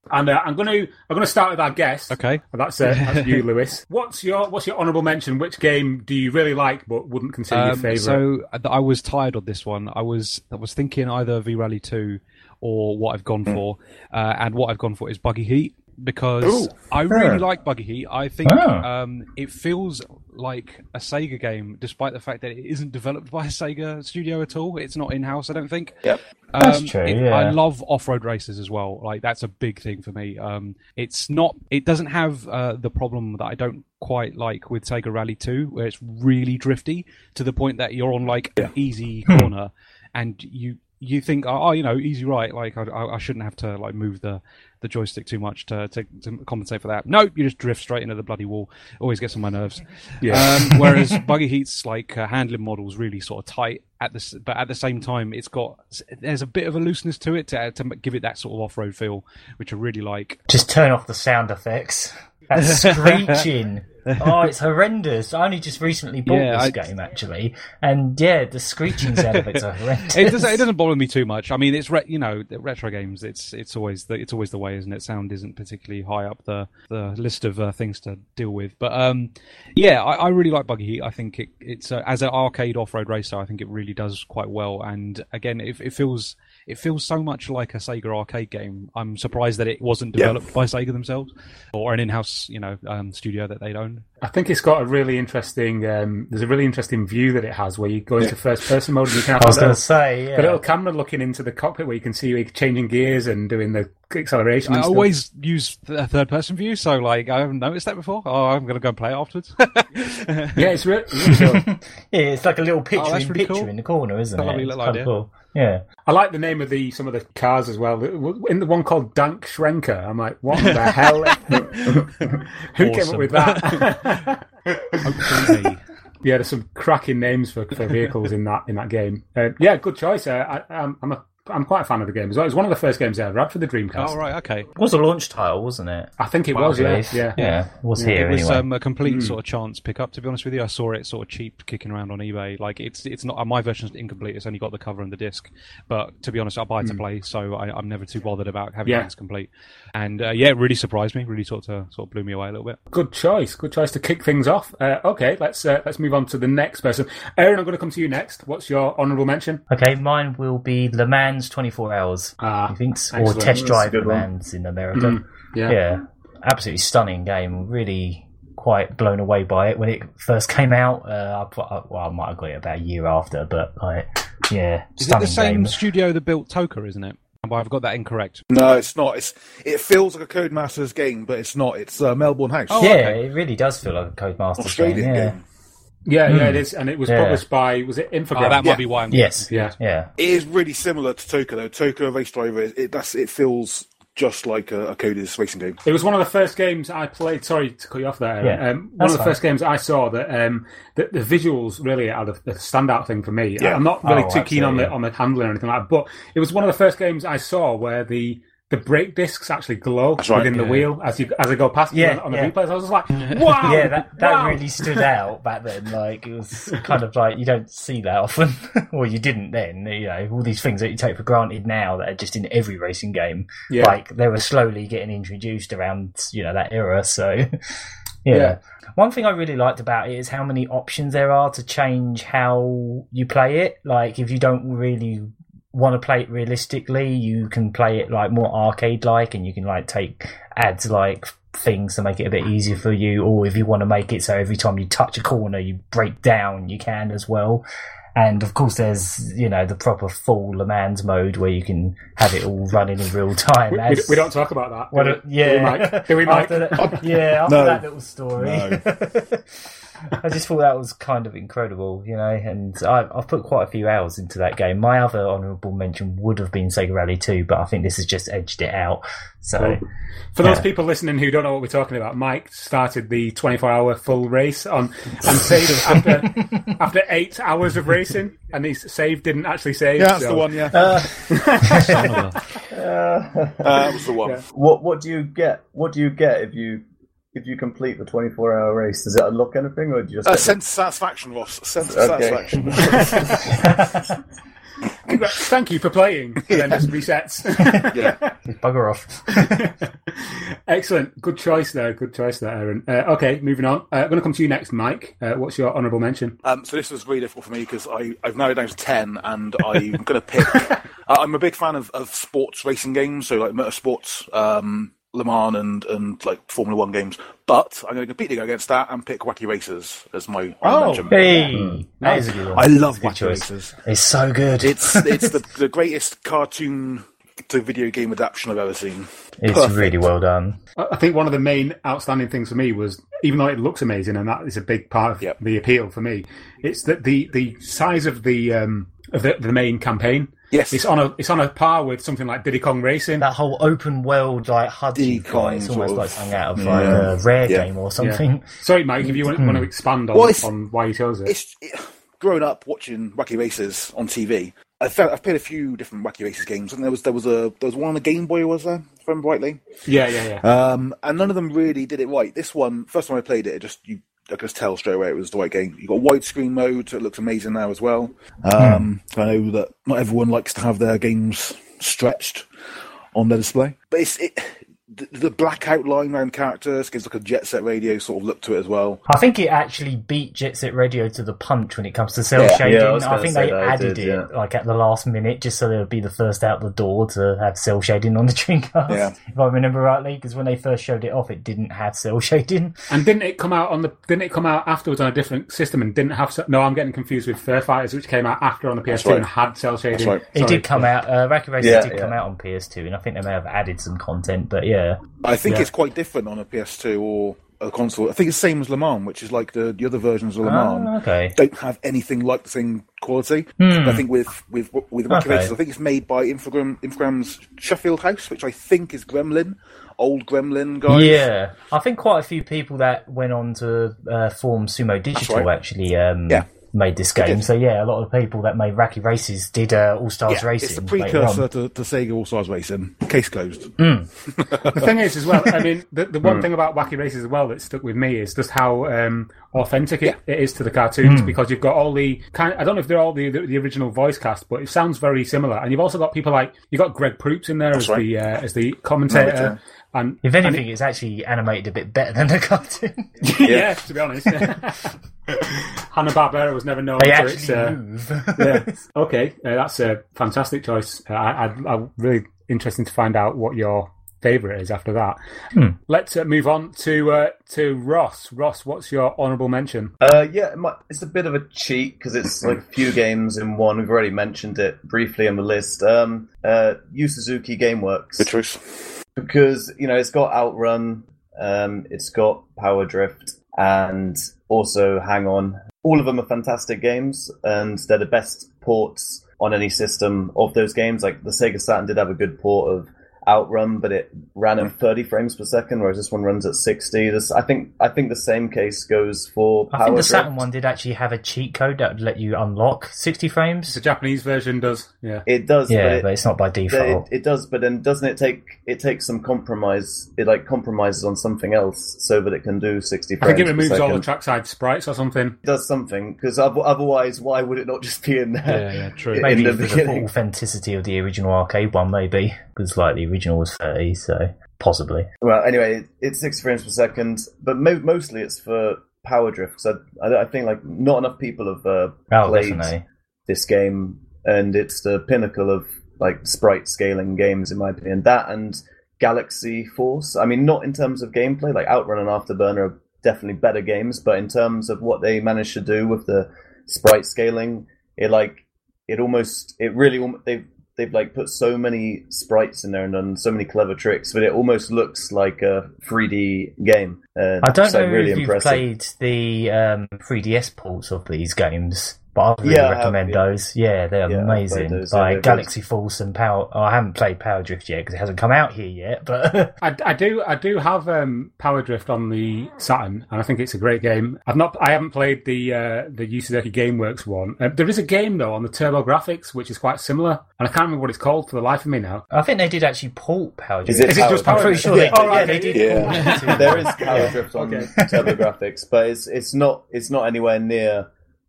And uh, I'm going to I'm going to start with our guest. Okay, and that's uh, that's you, Lewis. What's your what's your honourable mention? Which game do you really like but wouldn't consider um, your favourite? So I was tired of this one. I was I was thinking either V Rally two or what I've gone mm. for, uh, and what I've gone for is Buggy Heat. Because Ooh, I really yeah. like Buggy Heat. I think oh. um, it feels like a Sega game, despite the fact that it isn't developed by a Sega studio at all. It's not in-house, I don't think. Yep, um, that's true. It, yeah. I love off-road races as well. Like that's a big thing for me. Um, it's not. It doesn't have uh, the problem that I don't quite like with Sega Rally two, where it's really drifty to the point that you're on like yeah. an easy corner, and you. You think, oh, you know, easy right. Like I, I shouldn't have to like move the, the joystick too much to, to to compensate for that. Nope, you just drift straight into the bloody wall. Always gets on my nerves. Yeah. Um, whereas Buggy Heat's like uh, handling models really sort of tight at the, but at the same time, it's got there's a bit of a looseness to it to to give it that sort of off road feel, which I really like. Just turn off the sound effects. That screeching. Oh, it's horrendous. I only just recently bought yeah, this I... game, actually. And yeah, the screeching sound effects are horrendous. It doesn't, it doesn't bother me too much. I mean, it's, re- you know, retro games, it's it's always the, it's always the way, isn't it? Sound isn't particularly high up the, the list of uh, things to deal with. But um, yeah, I, I really like Buggy Heat. I think it, it's, uh, as an arcade off-road racer, I think it really does quite well. And again, it, it feels... It feels so much like a Sega arcade game. I'm surprised that it wasn't developed yeah. by Sega themselves or an in-house, you know, um, studio that they'd owned. I think it's got a really interesting. Um, there's a really interesting view that it has, where you go into yeah. first-person mode and you can have I was going to say, yeah. the little camera looking into the cockpit where you can see you changing gears and doing the acceleration. And I stuff. always use a third-person view, so like I haven't noticed that before. Oh, I'm going to go and play it afterwards. yeah, it's really, really cool. Yeah, it's like a little picture oh, in really picture cool. in the corner, isn't it's it? It's kind of cool. Yeah, I like the name of the some of the cars as well. In the one called Dank Schrenker, I'm like, what the hell? Who awesome. came up with that? Hopefully. Yeah, there's some cracking names for, for vehicles in that in that game. Uh, yeah, good choice. Uh, I, I'm, I'm a I'm quite a fan of the game as well. It was one of the first games I ever had for the Dreamcast. Oh, right, okay. It was a launch title, wasn't it? I think it well, was, yeah. yeah. Yeah, it was yeah, here It was anyway. um, a complete mm. sort of chance pick up, to be honest with you. I saw it sort of cheap kicking around on eBay. Like, it's it's not, my version's incomplete. It's only got the cover and the disc. But to be honest, I buy mm. to play, so I, I'm never too bothered about having yeah. it complete. And uh, yeah, it really surprised me. Really sort of sort of blew me away a little bit. Good choice. Good choice to kick things off. Uh, okay, let's uh, let's move on to the next person. Aaron, I'm going to come to you next. What's your honourable mention? Okay, mine will be Le Mans twenty-four hours. Ah, I think, or Test Drive Le Mans in America. Mm, yeah. yeah, absolutely stunning game. Really quite blown away by it when it first came out. Uh, I, well, I might have got it about a year after, but like, yeah, is stunning it the same game. studio that built Toka, isn't it? I've got that incorrect. No, it's not. It's it feels like a Codemasters game, but it's not. It's uh, Melbourne House. Oh, yeah, okay. It really does feel like a Codemasters Australian game. Yeah. game. Yeah, Mm. yeah, it is, and it was Yeah. published by was it Infogrames? Oh, that might Yeah. be why I'm Yes. Yeah. Yeah. It is really similar to Toka though. Toka Race Driver. It, it that's it feels just like a, a Cody's racing game. It was one of the first games I played. Sorry to cut you off there. Yeah, um, one that's of the fine. first games I saw that um, the, the visuals really are the, the standout thing for me. Yeah. I'm not really Oh, too keen on the absolutely. on the handling or anything like that, but it was one of the first games I saw where the the brake discs actually glow That's right, within the yeah. wheel as you as I go past Yeah, them on the yeah. replays. I was just like, wow, Yeah, that, that wow. really stood out back then. Like, it was kind of like, you don't see that often. Or you didn't then. You know, all these things that you take for granted now that are just in every racing game. Yeah. Like, they were slowly getting introduced around, you know, that era. So, yeah. Yeah. One thing I really liked about it is how many options there are to change how you play it. Like, if you don't really want to play it realistically, you can play it like more arcade like, and you can like take ads like things to make it a bit easier for you, or if you want to make it so every time you touch a corner you break down, you can as well. And of course there's, you know, the proper full Le Mans mode where you can have it all running in real time. We, as, we, we don't talk about that. what do a, we? yeah, Do we, Mike? Do we, Mike? After that, yeah, after No. that little story. No. I just thought that was kind of incredible, you know, and I, I've put quite a few hours into that game. My other honourable mention would have been Sega Rally two, but I think this has just edged it out. So, Cool. For those yeah. people listening who don't know what we're talking about, Mike started the twenty-four hour full race on and saved after after eight hours of racing, and his save didn't actually save. Yeah, that's so- the one. Yeah, Uh, uh, that was the one. Yeah. What what do you get? What do you get if you if you complete the twenty-four hour race? Does it unlock anything, or do you just Uh, get sense of satisfaction, Ross. Sense of Okay. satisfaction. Congrats. Thank you for playing. And then just resets. Yeah. Bugger off. Excellent. Good choice there. Good choice there, Aaron. Uh, okay, moving on. Uh, I'm going to come to you next, Mike. Uh, what's your honourable mention? Um, so this was really difficult for me because I've narrowed down to ten, and I'm going to pick. uh, I'm a big fan of, of sports racing games, so like motorsports, um, Le Mans, and and like Formula One games. But I'm going to completely go against that and pick Wacky Racers as my Oh, mention. Hey, mm. that is a good one. I love That's a Wacky good choice. Racers. It's so good. It's it's the, the greatest cartoon to video game adaptation I've ever seen. It's Perfect. really well done. I think one of the main outstanding things for me was, even though it looks amazing, and that is a big part of Yep. the appeal for me, it's that the, the size of the um, of the, the main campaign. Yes. It's on a it's on a par with something like Diddy Kong Racing. That whole open world like H U D Diddy you've got, Kong it's sort almost of- like something out of Yeah. like a rare Yeah. game or something. Yeah. Sorry, Mike, if you want, want to expand on, Well, it's- on why you chose it. It's it, growing up watching Wacky Racers on T V. I've, felt, I've played a few different Wacky Racers games, and there was there was a there was one on the Game Boy, was there? If I remember rightly. Yeah, yeah, yeah. Um, and none of them really did it right. This one, first time I played it, it just you I could just tell straight away it was the right game. You got widescreen mode, so it looks amazing now as well. Um, I know that not everyone likes to have their games stretched on their display, but it's it. The, the black outline around characters gives like a Jet Set Radio sort of look to it as well. I think it actually beat Jet Set Radio to the punch when it comes to cell Yeah. shading. Yeah, I was I, gonna think say they that I added did, it yeah. like at the last minute just so they would be the first out the door to have cell shading on the Dreamcast. Yeah. If I remember rightly, because when they first showed it off, it didn't have cell shading. And didn't it come out on the? Didn't it come out afterwards on a different system and didn't have? No, I'm getting confused with Fur Fighters, which came out after on the P S two right. and had cell shading. That's right. It Sorry. did come out. Uh, Wacky Racers Yeah, did yeah. come out on P S two, and I think they may have added some content. But yeah, I think Yeah. it's quite different on a P S two or a console. I think it's the same as Le Mans, which is like the, the other versions of Le Mans. Ah, okay. Don't have anything like the same quality. Hmm. I think with with with Wacky Okay. Racers, I think it's made by Infogram, Infogram's Sheffield House, which I think is Gremlin, old Gremlin guys. Yeah, I think quite a few people that went on to uh, form Sumo Digital right. actually um, Yeah. made this game. did. So yeah, a lot of people that made Wacky Races did uh, All Stars Yeah, Racing. it's the later on. precursor to, to Sega All Stars Racing. Case closed. The thing is, as well, I mean, the, the Hmm. one thing about Wacky Races as well that stuck with me is just how um, authentic it, it is to the cartoons, because you've got all the kind. I don't know if they're all the, the the original voice cast, but it sounds very similar. And you've also got people like you got Greg Proops in there as right. the uh, as the commentator. Narrator. And If and anything, it's actually animated a bit better than the cartoon. it- yeah, to be honest, Hanna Barbera was never known They for actually its. Uh, move. yeah. Okay, uh, that's a fantastic choice. Uh, I, I, I'm really interested to find out what your favourite is after that. Let's uh, move on to uh, to Ross. Ross, what's your honourable mention? Uh, yeah, it might, it's a bit of a cheat because it's like a few games in one. We've already mentioned it briefly on the list. Um, uh, Yu Suzuki GameWorks. The truth. Because, you know, it's got Outrun, um, it's got Power Drift, and also Hang On. All of them are fantastic games, and they're the best ports on any system of those games. Like, the Sega Saturn did have a good port of Outrun, but it ran at thirty frames per second, whereas this one runs at sixty. This, I think I think the same case goes for Power I think the Drift. Saturn one did actually have a cheat code that would let you unlock sixty frames. The Japanese version does, yeah. It does, Yeah, but, it, but it's not by It, default. it does, but then doesn't it take it takes some compromise? It like compromises on something else so that it can do sixty I frames. think it removes per all the second. trackside sprites or something. It does something because otherwise, why would it not just be in there? Yeah, yeah, true. in Maybe the for the beginning? authenticity of the original arcade one, maybe. Because like the original was thirty, so possibly. Well, anyway, it's sixty frames per second, but mo- mostly it's for Power Drift. Because I, I, I think like not enough people have uh, Oh, played definitely. this game, and it's the pinnacle of like sprite scaling games, in my opinion. That and Galaxy Force. I mean, not in terms of gameplay. Like Outrun and Afterburner are definitely better games, but in terms of what they managed to do with the sprite scaling, it like it almost it really almo- they've they've like put so many sprites in there and done so many clever tricks, but it almost looks like a three D game. Uh, I don't it's, like, know really if you've impressive. played the um, three D S ports of these games, but I really Yeah, I have, recommend yeah. those. Yeah, they're Yeah, I've amazing. played those, yeah, like they're Galaxy Force and Power. Oh, I haven't played Power Drift yet because it hasn't come out here yet. But I, I do I do have um, Power Drift on the Saturn, and I think it's a great game. I've not I haven't played the uh, the Yu Suzuki GameWorks one. Uh, there is a game though on the TurboGrafx which is quite similar, and I can't remember what it's called for the life of me now. I think they did actually port Power Drift. Is it Is it just Power Power I'm pretty Drift? sure they, Yeah. Oh, yeah, right, they okay. did. Yeah. port it to- There is Power Drift on Okay. TurboGrafx, but it's it's not it's not anywhere near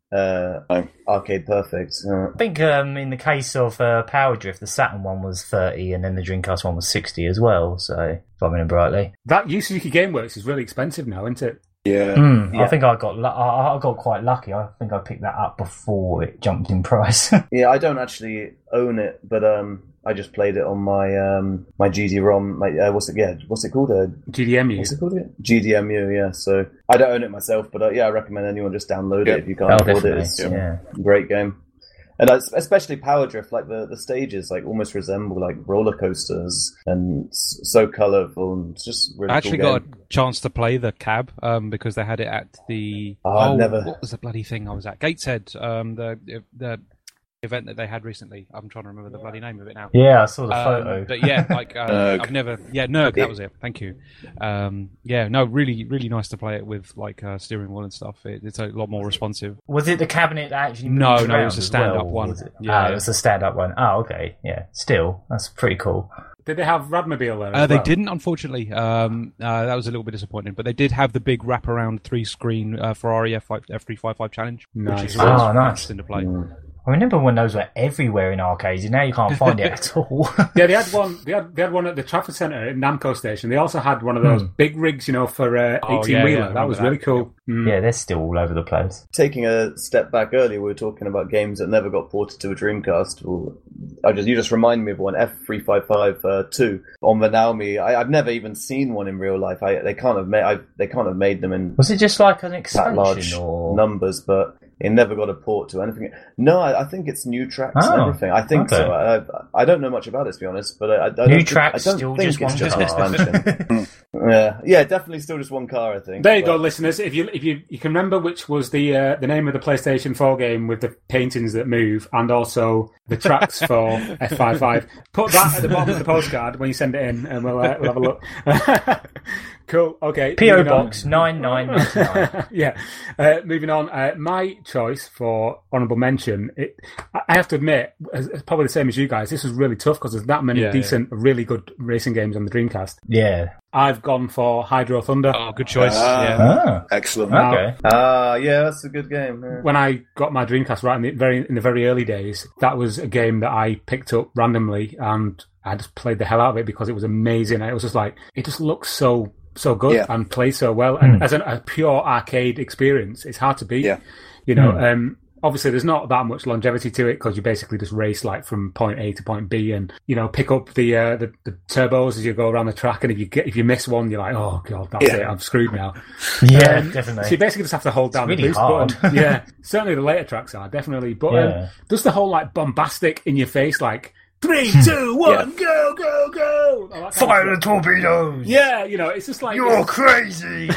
uh, No. Arcade Perfect. Uh, I think um, in the case of uh, Power Drift, the Saturn one was thirty, and then the Dreamcast one was sixty as well. So, if I remember rightly, That Yu Suzuki GameWorks is really expensive now, isn't it? Yeah. Mm, Yeah. I think I got lu- I, I got quite lucky. I think I picked that up before it jumped in price. yeah, I don't actually own it, but um, I just played it on my um, my G D ROM. My, uh, what's it? Yeah, what's it called? Uh, G D M U. what's it called? Again? G D M U. Yeah. So I don't own it myself, but uh, yeah, I recommend anyone just download Yeah. it if you can't Oh, afford it. definitely. It's Yeah. a great game. And that's, especially Power Drift, like the, the stages, like almost resemble like roller coasters, and s- so colourful, and it's just really I actually cool got game. a chance to play the cab um, because they had it at the Oh, I've never- what was the bloody thing I was at? Gateshead, um, the the event that they had recently. I'm trying to remember the bloody name of it now. Yeah, I saw the Um, photo. but yeah, like uh, Nerg. I've never, yeah, Nerg, that was it. Thank you. Um, yeah, no, really, really nice to play it with like uh, steering wheel and stuff. It, it's a lot more responsive. Was it the cabinet that actually moved No, no, it around was a as stand-up well, one. was it? Yeah, ah, yeah. it was a stand-up one. Oh, okay, yeah. Still, that's pretty cool. Did they have Radmobile there? Uh, as they well? didn't, unfortunately. Um, uh, that was a little bit disappointing. But they did have the big wraparound three-screen uh, Ferrari F three fifty-five challenge, Nice. which is always Oh, nice. interesting to play. I remember when those were everywhere in arcades, and now you can't find it at all. Yeah, they had one. They had they had one at the Trafford Centre at Namco Station. They also had one of those big rigs, you know, for uh, Oh, eighteen yeah, wheeler. yeah, I that remember was that. really cool. Mm. Yeah, they're still all over the place. Taking a step back earlier, we were talking about games that never got ported to a Dreamcast. Well, I just you just remind me of one, F three fifty-five uh, two on the Naomi. I, I've never even seen one in real life. I they can't have made I, they can't have made them in Was it just like an that expansion, large or numbers, but it never got a port to anything. No, I, I think it's new tracks Oh, and everything. I think okay. so. I, I don't know much about it, to be honest, but I, I don't, New think- tracks, I don't still think just it's one just car. expansion. yeah, yeah, definitely still just one car. I think. There you go, but- listeners. If you if you you can remember which was the uh, the name of the PlayStation four game with the paintings that move, and also the tracks for F fifty-five, put that at the bottom of the postcard when you send it in, and we'll, uh, we'll have a look. Cool. Okay. P O moving on. Box nine nine nine. Yeah. Uh, moving on. Uh, my choice for honourable mention. It, I I have to admit, it's it's probably the same as you guys. This was really tough because there's that many Yeah, decent, really good racing games on the Dreamcast. Yeah. I've gone for Hydro Thunder. Oh, good choice. Ah. yeah. Ah, Excellent. Now, okay. Ah, yeah, that's a good game. yeah. when I got my Dreamcast right in the very in the very early days, that was a game that I picked up randomly, and I just played the hell out of it because it was amazing. It was just like it just looks so so good Yeah. and plays so well, and as an, a pure arcade experience, it's hard to beat. Yeah. You know, um, obviously there's not that much longevity to it because you basically just race like from point A to point B, and you know pick up the uh, the, the turbos as you go around the track, and if you get if you miss one, you're like, oh god, that's Yeah. it, I'm screwed now. Yeah, Um, definitely. So you basically just have to hold down It's the really boost hard. button. Yeah, certainly the later tracks are definitely, but Yeah. um, just the whole like bombastic in your face, like three, two, one, go, go, go. All that kind of Fire the stuff. torpedoes! Yeah, you know, it's just like You're crazy!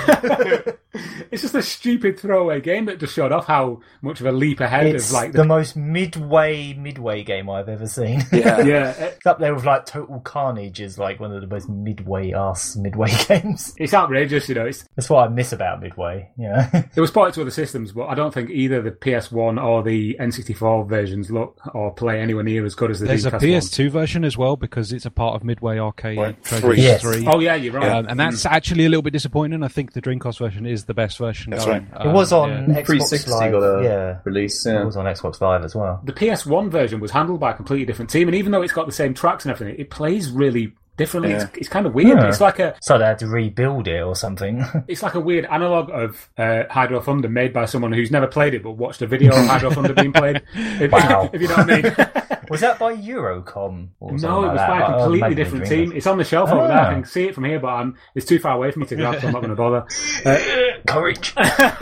it's just a stupid throwaway game that just showed off how much of a leap ahead It's of like the most midway midway game I've ever seen. Yeah. yeah. it- It's up there with like Total Carnage is like one of the most midway ass midway games. It's outrageous, you know. It's, That's what I miss about Midway. Yeah. it was ported to other systems, but I don't think either the P S one or the N sixty-four versions look or play anywhere near as good as the There's a Dreamcast P S two version as well because it's a part of Midway Arcade Right. Treasures Three. Yes. three. one. Oh yeah, you're right. Um, and that's actually a little bit disappointing. I think the Dreamcast version is the best version That's going. right. It was on Um, yeah. Xbox three sixty Live. got a yeah. release. It Yeah. was on Xbox Live as well. The P S one version was handled by a completely different team, and even though it's got the same tracks and everything, it plays really differently. Yeah. It's, it's kind of weird. Yeah. It's like a So they had to rebuild it or something. it's like a weird analog of uh, Hydro Thunder made by someone who's never played it but watched a video of Hydro Thunder being played. If, Wow. if you know what I mean. Was that by Eurocom? Or something No, it like was that? by a Oh, completely maybe different Dreamcast. team. It's on the shelf over there. I Ah. can see it from here, but I'm, it's too far away for me to grab, so I'm not going to bother. Uh, Courage.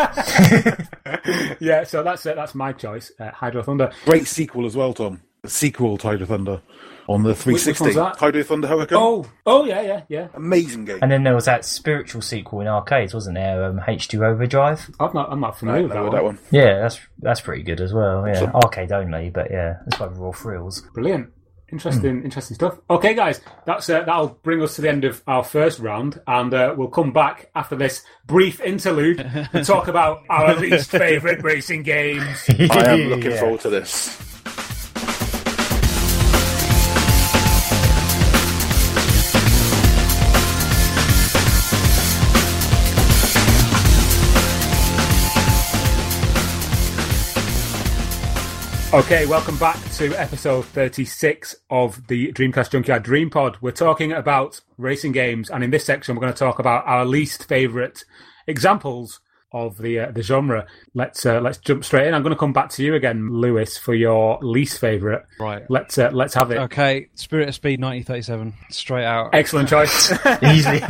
yeah, so that's uh, that's my choice, uh, Hydro Thunder. Great sequel as well, Tom. The sequel to Hydro Thunder on the three sixty. which one's that? Hydro Thunder Hurricane. Oh, oh yeah, yeah, yeah. Amazing game. And then there was that spiritual sequel in arcades, wasn't there? Um, H two Overdrive. I'm not, I'm not I familiar with know that, that one. one. Yeah, that's that's pretty good as well. Yeah, arcade only, but yeah, it's like Raw Thrills. Brilliant. Interesting, interesting stuff. Okay, guys, that's uh, that'll bring us to the end of our first round, and uh, we'll come back after this brief interlude to talk about our least favourite racing games. I am looking Yeah. forward to this. Okay, welcome back to episode thirty-six of the Dreamcast Junkyard Dream Pod. We're talking about racing games, and in this section we're going to talk about our least favourite examples of the uh, the genre. Let's uh, let's jump straight in. I'm going to come back to you again, Lewis, for your least favourite. Right. Let's uh, let's have it. Okay, Spirit of Speed nineteen thirty-seven, straight out. Excellent choice. Easily.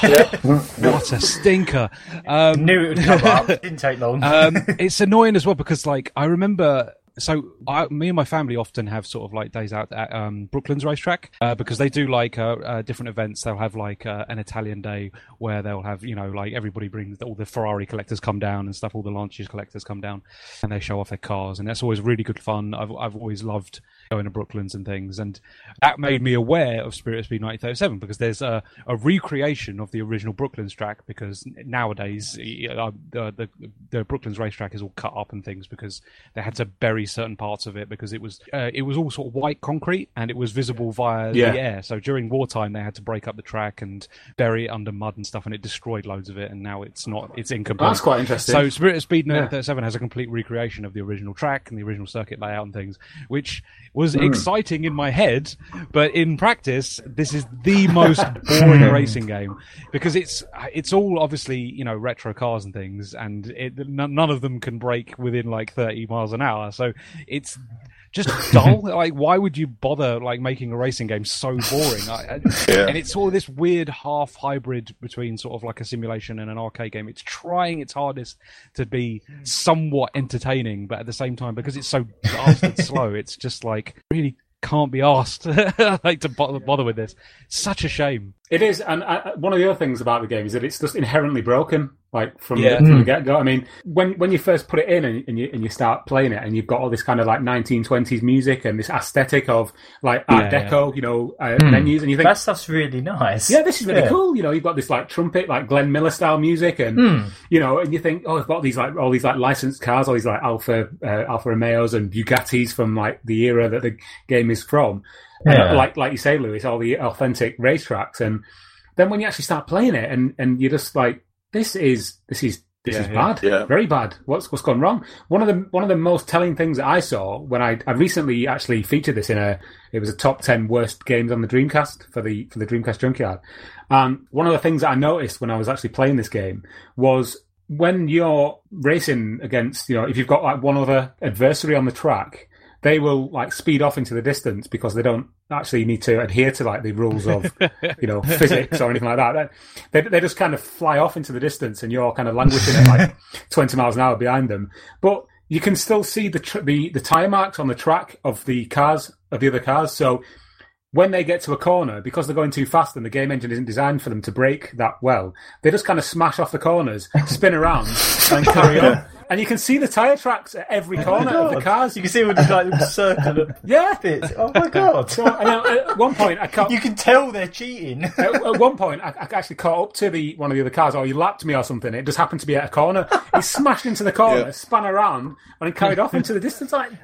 What a stinker! Um, Knew it would come up. Didn't take long. um, it's annoying as well because, like, I remember. So, I, me and my family often have sort of like days out at um, Brooklands racetrack uh, because they do like uh, uh, different events. They'll have like uh, an Italian day where they'll have, you know, like everybody brings all the Ferrari collectors come down and stuff. All the Lancia collectors come down and they show off their cars, and that's always really good fun. I've I've always loved going to Brooklands and things, and that made me aware of Spirit of Speed nineteen thirty-seven because there's a, a recreation of the original Brooklands track. Because nowadays uh, the, the the Brooklands racetrack is all cut up and things because they had to bury certain parts of it because it was uh, it was all sort of white concrete and it was visible via Yeah. the air. So during wartime they had to break up the track and bury it under mud and stuff, and it destroyed loads of it. And now it's not it's incomplete. That's quite interesting. So Spirit of Speed nineteen Yeah. thirty-seven has a complete recreation of the original track and the original circuit layout and things, which was Mm. exciting in my head, but in practice this is the most boring racing game because it's it's all obviously, you know, retro cars and things, and it, n- none of them can brake within like thirty miles an hour, so it's just dull. Like, why would you bother like making a racing game so boring? I, I, Yeah. And it's all this weird half hybrid between sort of like a simulation and an arcade game. It's trying its hardest to be somewhat entertaining, but at the same time, because it's so bastard slow, it's just like really can't be asked like to bother, bother with this. It's such a shame. It is, and uh, one of the other things about the game is that it's just inherently broken, like from, Yeah. the, from the Mm. get-go. I mean, when when you first put it in and, and you and you start playing it, and you've got all this kind of like nineteen twenties music and this aesthetic of like Art Yeah, Deco, you know, uh, Mm. menus, and you think, That stuff's really nice. yeah, this is really Yeah. cool. You know, you've got this like trumpet, like Glenn Miller style music, and Mm. you know, and you think, oh, I've got these like all these like licensed cars, all these like Alfa uh, Alfa Romeos and Bugattis from like the era that the game is from. Yeah. And, like like you say, Lewis, all the authentic racetracks, and then when you actually start playing it, and, and you're just like, this is this is this Yeah, is yeah. bad, Yeah. very bad. What's what's gone wrong? One of the one of the most telling things that I saw when I I recently actually featured this in a it was a top ten worst games on the Dreamcast for the for the Dreamcast Junkyard. Um, one of the things that I noticed when I was actually playing this game was when you're racing against, you know, if you've got like one other adversary on the track, they will like speed off into the distance because they don't actually need to adhere to like the rules of, you know, physics or anything like that. They, they just kind of fly off into the distance and you're kind of languishing at like twenty miles an hour behind them. But you can still see the, tr- the, the tire marks on the track of the cars, of the other cars. So when they get to a corner, because they're going too fast and the game engine isn't designed for them to brake that well, they just kind of smash off the corners, spin around and carry on. And you can see the tyre tracks at every corner of the cars. You can see all these like little circular Yeah. bits. Oh my god! So, and then at one point, I caught, You can tell they're cheating. at, at one point, I, I actually caught up to the one of the other cars, or he lapped me or something. It just happened to be at a corner. He smashed into the corner, Yeah. spun around, and then carried off into the distance like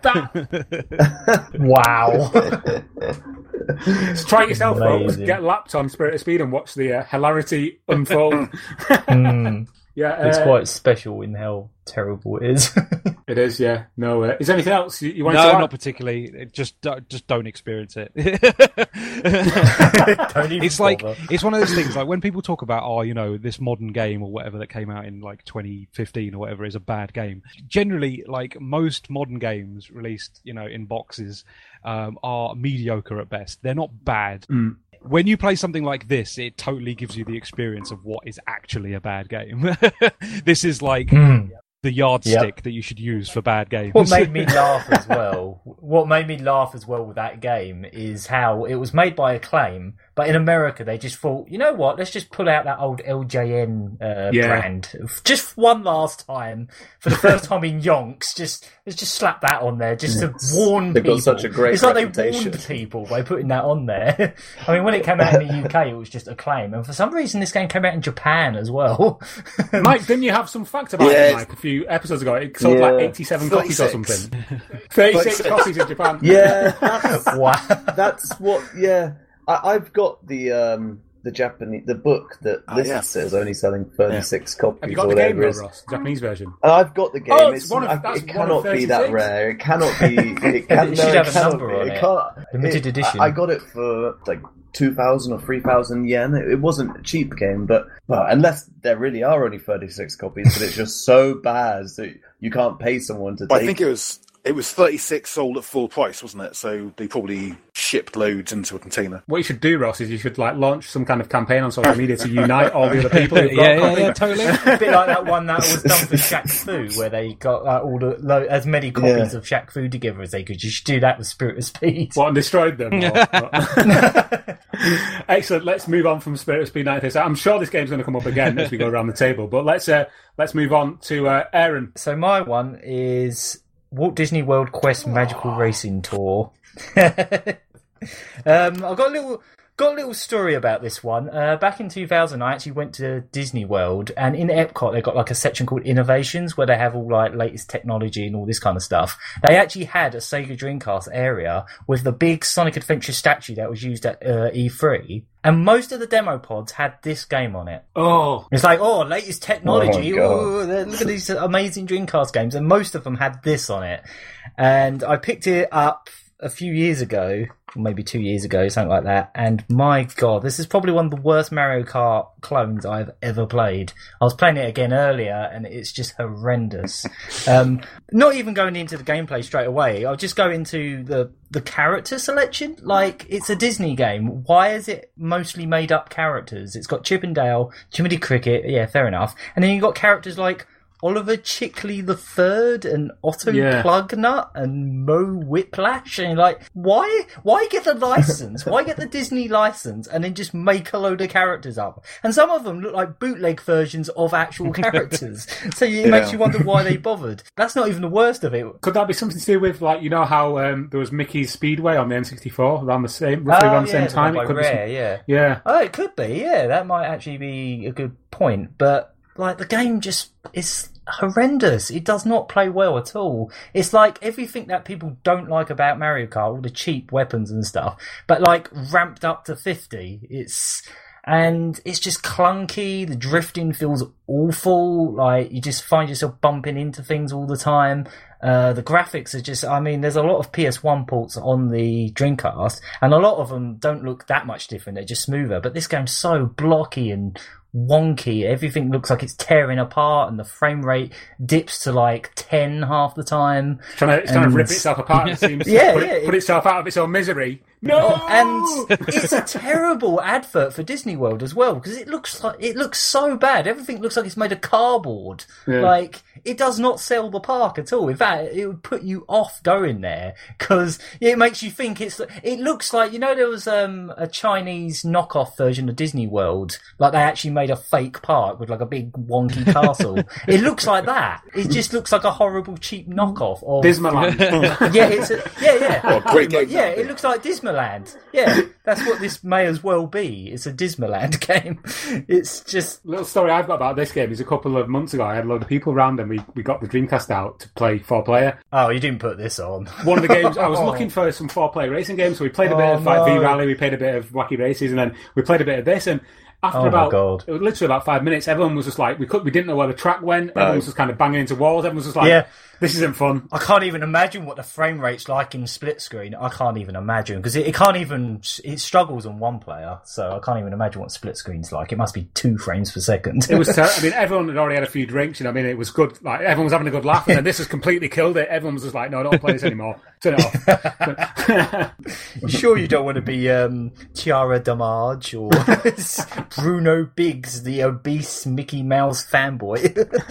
that. Wow. Just try it yourself, folks. Amazing. Get lapped on Spirit of Speed and watch the uh, hilarity unfold. Mm. Yeah, It's uh, quite special in how terrible it is. it is. Yeah, no. Uh, is there anything else you, you want to No, add? not particularly. It Just don't- just don't experience it. Don't even It's like bother. it's one of those things. Like when people talk about, oh, you know, this modern game or whatever that came out in like twenty fifteen or whatever is a bad game. Generally, like most modern games released, you know, in boxes, um, are mediocre at best. They're not bad. Mm. When you play something like this, it totally gives you the experience of what is actually a bad game. This is like Mm. the yardstick Yep. that you should use for bad games. What made me laugh as well, what made me laugh as well with that game is how it was made by Acclaim, but in America they just thought, you know what, let's just pull out that old L J N uh, Yeah. brand just one last time for the first time in Yonks. Just let's just slap that on there just to warn They've people. got such a great it's like they reputation. warned people by putting that on there. I mean, when it came out in the U K, it was just Acclaim, and for some reason this game came out in Japan as well. Mike, didn't you have some facts about Yeah. it, Mike, a few episodes ago? It sold Yeah. like eighty-seven copies or thirty-six. something. thirty-six thirty-six. copies in Japan. Yeah, that's, Wow. that's what. Yeah, I, I've got the um, the Japanese the book that Oh, lists yeah. it is only selling thirty-six copies. Have you got or the game, whatever though, it is. Ross? The Japanese version? I've got the game. Oh, it's one of- I- that's it one of cannot be that thirty-six. rare. It cannot be. It, can, It should no, have it a cannot number be. on It it. can't- Limited it- edition. I, I got it for like two thousand or three thousand yen. It, it wasn't a cheap game, but well, unless there really are only thirty-six copies, but it's just so bad that you can't pay someone to But take. I think it was it was thirty-six sold at full price, wasn't it? So they probably shipped loads into a container. What you should do, Ross, is you should like launch some kind of campaign on social media to unite all the other people who've got Yeah, a yeah, copy. yeah, totally. A bit like that one that was done for Shaq Fu, where they got like, all the lo- as many copies Yeah. of Shaq Fu together as they could. You should do that with Spirit of Speed. What, and destroyed them? Or- Excellent. Let's move on from Spirit of Speed ninety-six. I'm sure this game's going to come up again as we go around the table, but let's uh, let's move on to uh, Aaron. So my one is Walt Disney World Quest Magical Racing Tour. um, I've got a little got a little story about this one. Uh, back in two thousand, I actually went to Disney World, and in Epcot they've got like a section called Innovations where they have all like latest technology and all this kind of stuff. They actually had a Sega Dreamcast area with the big Sonic Adventure statue that was used at uh, E three. And most of the demo pods had this game on it. Oh, It's like, oh, latest technology. Oh, my God. Ooh, look at these amazing Dreamcast games. And most of them had this on it. And I picked it up a few years ago, or maybe two years ago, something like that. And my God, this is probably one of the worst Mario Kart clones I've ever played. I was playing it again earlier, and it's just horrendous. um, not even going into the gameplay straight away. I'll just go into the the character selection. Like, it's a Disney game. Why is it mostly made up characters? It's got Chip and Dale, Jiminy Cricket. Yeah, fair enough. And then you've got characters like Oliver Chickley the Third and Otto Yeah. Plugnut and Mo Whiplash, and you're like, why? Why get the license? Why get the Disney license and then just make a load of characters up? And some of them look like bootleg versions of actual characters, so it makes Yeah. you wonder why they bothered. That's not even the worst of it. could that be something to do with, like, you know how um, there was Mickey's Speedway on the N sixty-four around the same, roughly Oh, around the yeah, same the time? one It by could be some- Rare, yeah. Yeah. Oh, it could be. Yeah, that might actually be a good point. But like, the game just is horrendous. It does not play well at all. It's like everything that people don't like about Mario Kart, all the cheap weapons and stuff, but like ramped up to fifty. It's and it's just clunky. The drifting feels awful. Like, you just find yourself bumping into things all the time. Uh, the graphics are just, I mean, there's a lot of P S one ports on the Dreamcast, and a lot of them don't look that much different. They're just smoother. But this game's so blocky and wonky. Everything looks like it's tearing apart, and the frame rate dips to like ten half the time. It's trying to, it's trying to And- rip itself apart, it seems. Yeah, put, it- yeah, put it- itself out of its own misery. No! And it's a terrible advert for Disney World as well, because it looks like it looks so bad. Everything looks like it's made of cardboard. Yeah. Like, it does not sell the park at all. In fact, it would put you off going there because it makes you think it's. It looks like, you know, there was um, a Chinese knockoff version of Disney World. Like, they actually made a fake park with like a big wonky castle. It looks like that. It just looks like a horrible cheap knockoff of Dismaland. yeah, it's a, yeah, yeah. Oh, great game. Yeah, it looks like Dismaland. Yeah, that's what this may as well be. It's a Dismaland game. It's just Little story I've got about this game is a couple of months ago I had a load of people around and we, we got the Dreamcast out to play four player. oh, you didn't put this on. One of the games, I was looking for some four player racing games, so we played a bit Oh, of like, no. V-Rally, we played a bit of Wacky Races, and then we played a bit of this, and after Oh, my about, God. it was literally about five minutes, everyone was just like, we could, we didn't know where the track went, everyone was just kind of banging into walls, everyone was just like, Yeah. this isn't fun. I can't even imagine what the frame rate's like in split screen. I can't even imagine because it, it can't even. It struggles on one player, so I can't even imagine what split screen's like. It must be two frames per second. It was, ter- I mean, everyone had already had a few drinks, you know, I mean, it was good, like, everyone was having a good laugh, and then this has completely killed it. Everyone was just like, no, don't play this anymore. Turn it off. I'm sure you don't want to be um, Chiara Damage or Bruno Biggs, the obese Mickey Mouse fanboy.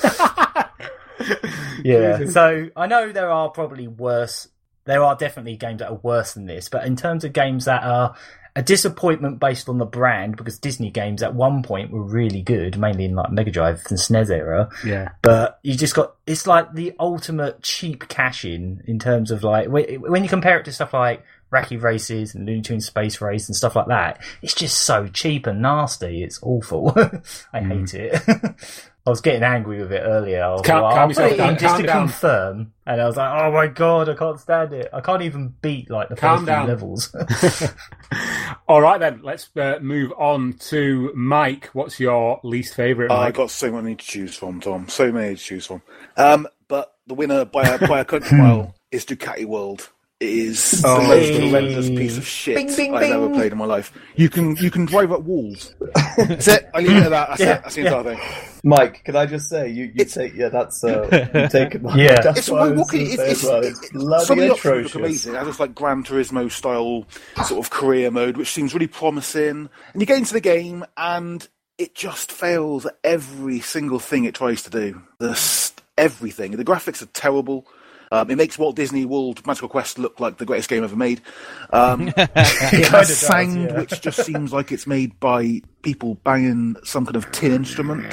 Yeah, so I know there are probably worse. There are definitely games that are worse than this, but in terms of games that are a disappointment based on the brand, because Disney games at one point were really good, mainly in like Mega Drive and S N E S era. Yeah. But you just got, it's like the ultimate cheap cash in, in terms of like, wh- when you compare it to stuff like Wacky Races and Looney Tunes Space Race and stuff like that, it's just so cheap and nasty. It's awful. I hate it. I was getting angry with it earlier. I was Calm- like, calm I'll yourself put it down, in just calm to down. confirm. And I was like, oh my God, I can't stand it. I can't even beat like the Calm first few down. levels. All right, then, let's uh, move on to Mike. What's your least favourite? I got so many to choose from, Tom. So many to choose from. Um, but the winner by a, by a country mile is Ducati World. It is Oh. the most horrendous piece of shit Bing, bing, I've bing. ever played in my life. You can you can drive up walls. That's it. I leave it at that. That's Yeah, it. That's the yeah. entire thing. Mike, can I just say, you, you take, yeah, that's, uh, you take it. Yeah. That's It's, what I was what can you- gonna say it's, as well. it's, It's bloody some of the options look atrocious. amazing. It has this like Gran Turismo style sort of career mode, which seems really promising. And you get into the game, and it just fails at every single thing it tries to do. The st- everything. The graphics are terrible. Um, it makes Walt Disney World Magical Quest look like the greatest game ever made. Um, it kinda has does, sound yeah. which just seems like it's made by people banging some kind of tin instrument.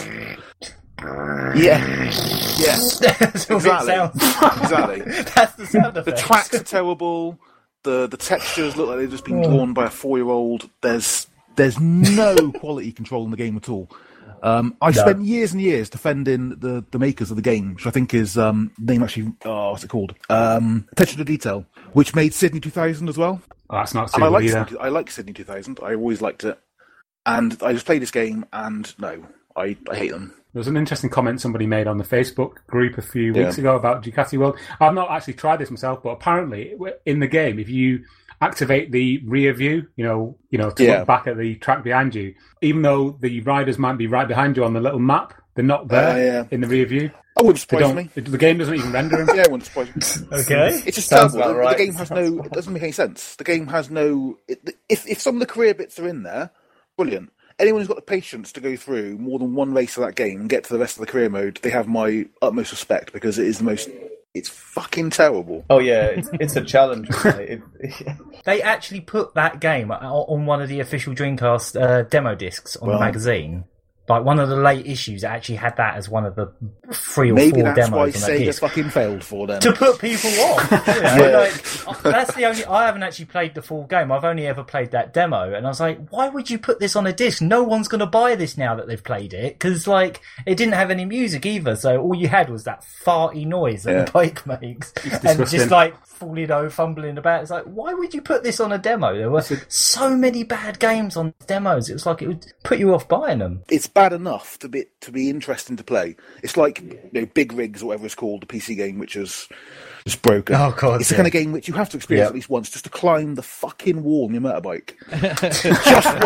Yeah, yeah, That's all it exactly, sounds. exactly. That's the sound The effect. tracks are terrible. The the textures look like they've just been drawn by a four year old. There's there's no quality control in the game at all. Um, I spent years and years defending the, the makers of the game, which I think is um, name actually. Oh, what's it called? Um, Attention to Detail, which made Sydney two thousand as well. Oh, that's not And I suitable like either. Sydney, I like Sydney two thousand. I always liked it, and I just played this game, and no, I, I hate them. There was an interesting comment somebody made on the Facebook group a few Yeah. weeks ago about Ducati World. I've not actually tried this myself, but apparently in the game, if you activate the rear view, you know, you know, to Yeah. look back at the track behind you, even though the riders might be right behind you on the little map, they're not there Uh, yeah. in the rear view. I wouldn't They surprise don't. me. The game doesn't even render them. Yeah, it wouldn't surprise me. Okay. It's just Sounds terrible. about The, right. the game has no. It doesn't make any sense. The game has no. It, if if some of the career bits are in there, brilliant. Anyone who's got the patience to go through more than one race of that game and get to the rest of the career mode, they have my utmost respect because it is the most. It's fucking terrible. Oh yeah, it's, it's a challenge. Right? It, They actually put that game o- on one of the official Dreamcast uh, demo discs on Well- the magazine. Like one of the late issues actually had that as one of the three or Maybe four that's demos why on that Sega disc. fucking failed for them. To put people off. You know, Yeah. like, uh, that's the only. I haven't actually played the full game. I've only ever played that demo, and I was like, "Why would you put this on a disc? No one's going to buy this now that they've played it because, like, it didn't have any music either. So all you had was that farty noise that Yeah. the bike makes, and disgusting. just like falling over, fumbling about. It's like, why would you put this on a demo? There were so many bad games on demos. It was like it would put you off buying them. It's bad enough to be to be interesting to play. It's like you know, Big Rigs or whatever it's called, the P C game, which is just broken. Oh, God, It's the yeah. kind of game which you have to experience Yeah. at least once, just to climb the fucking wall on your motorbike. Just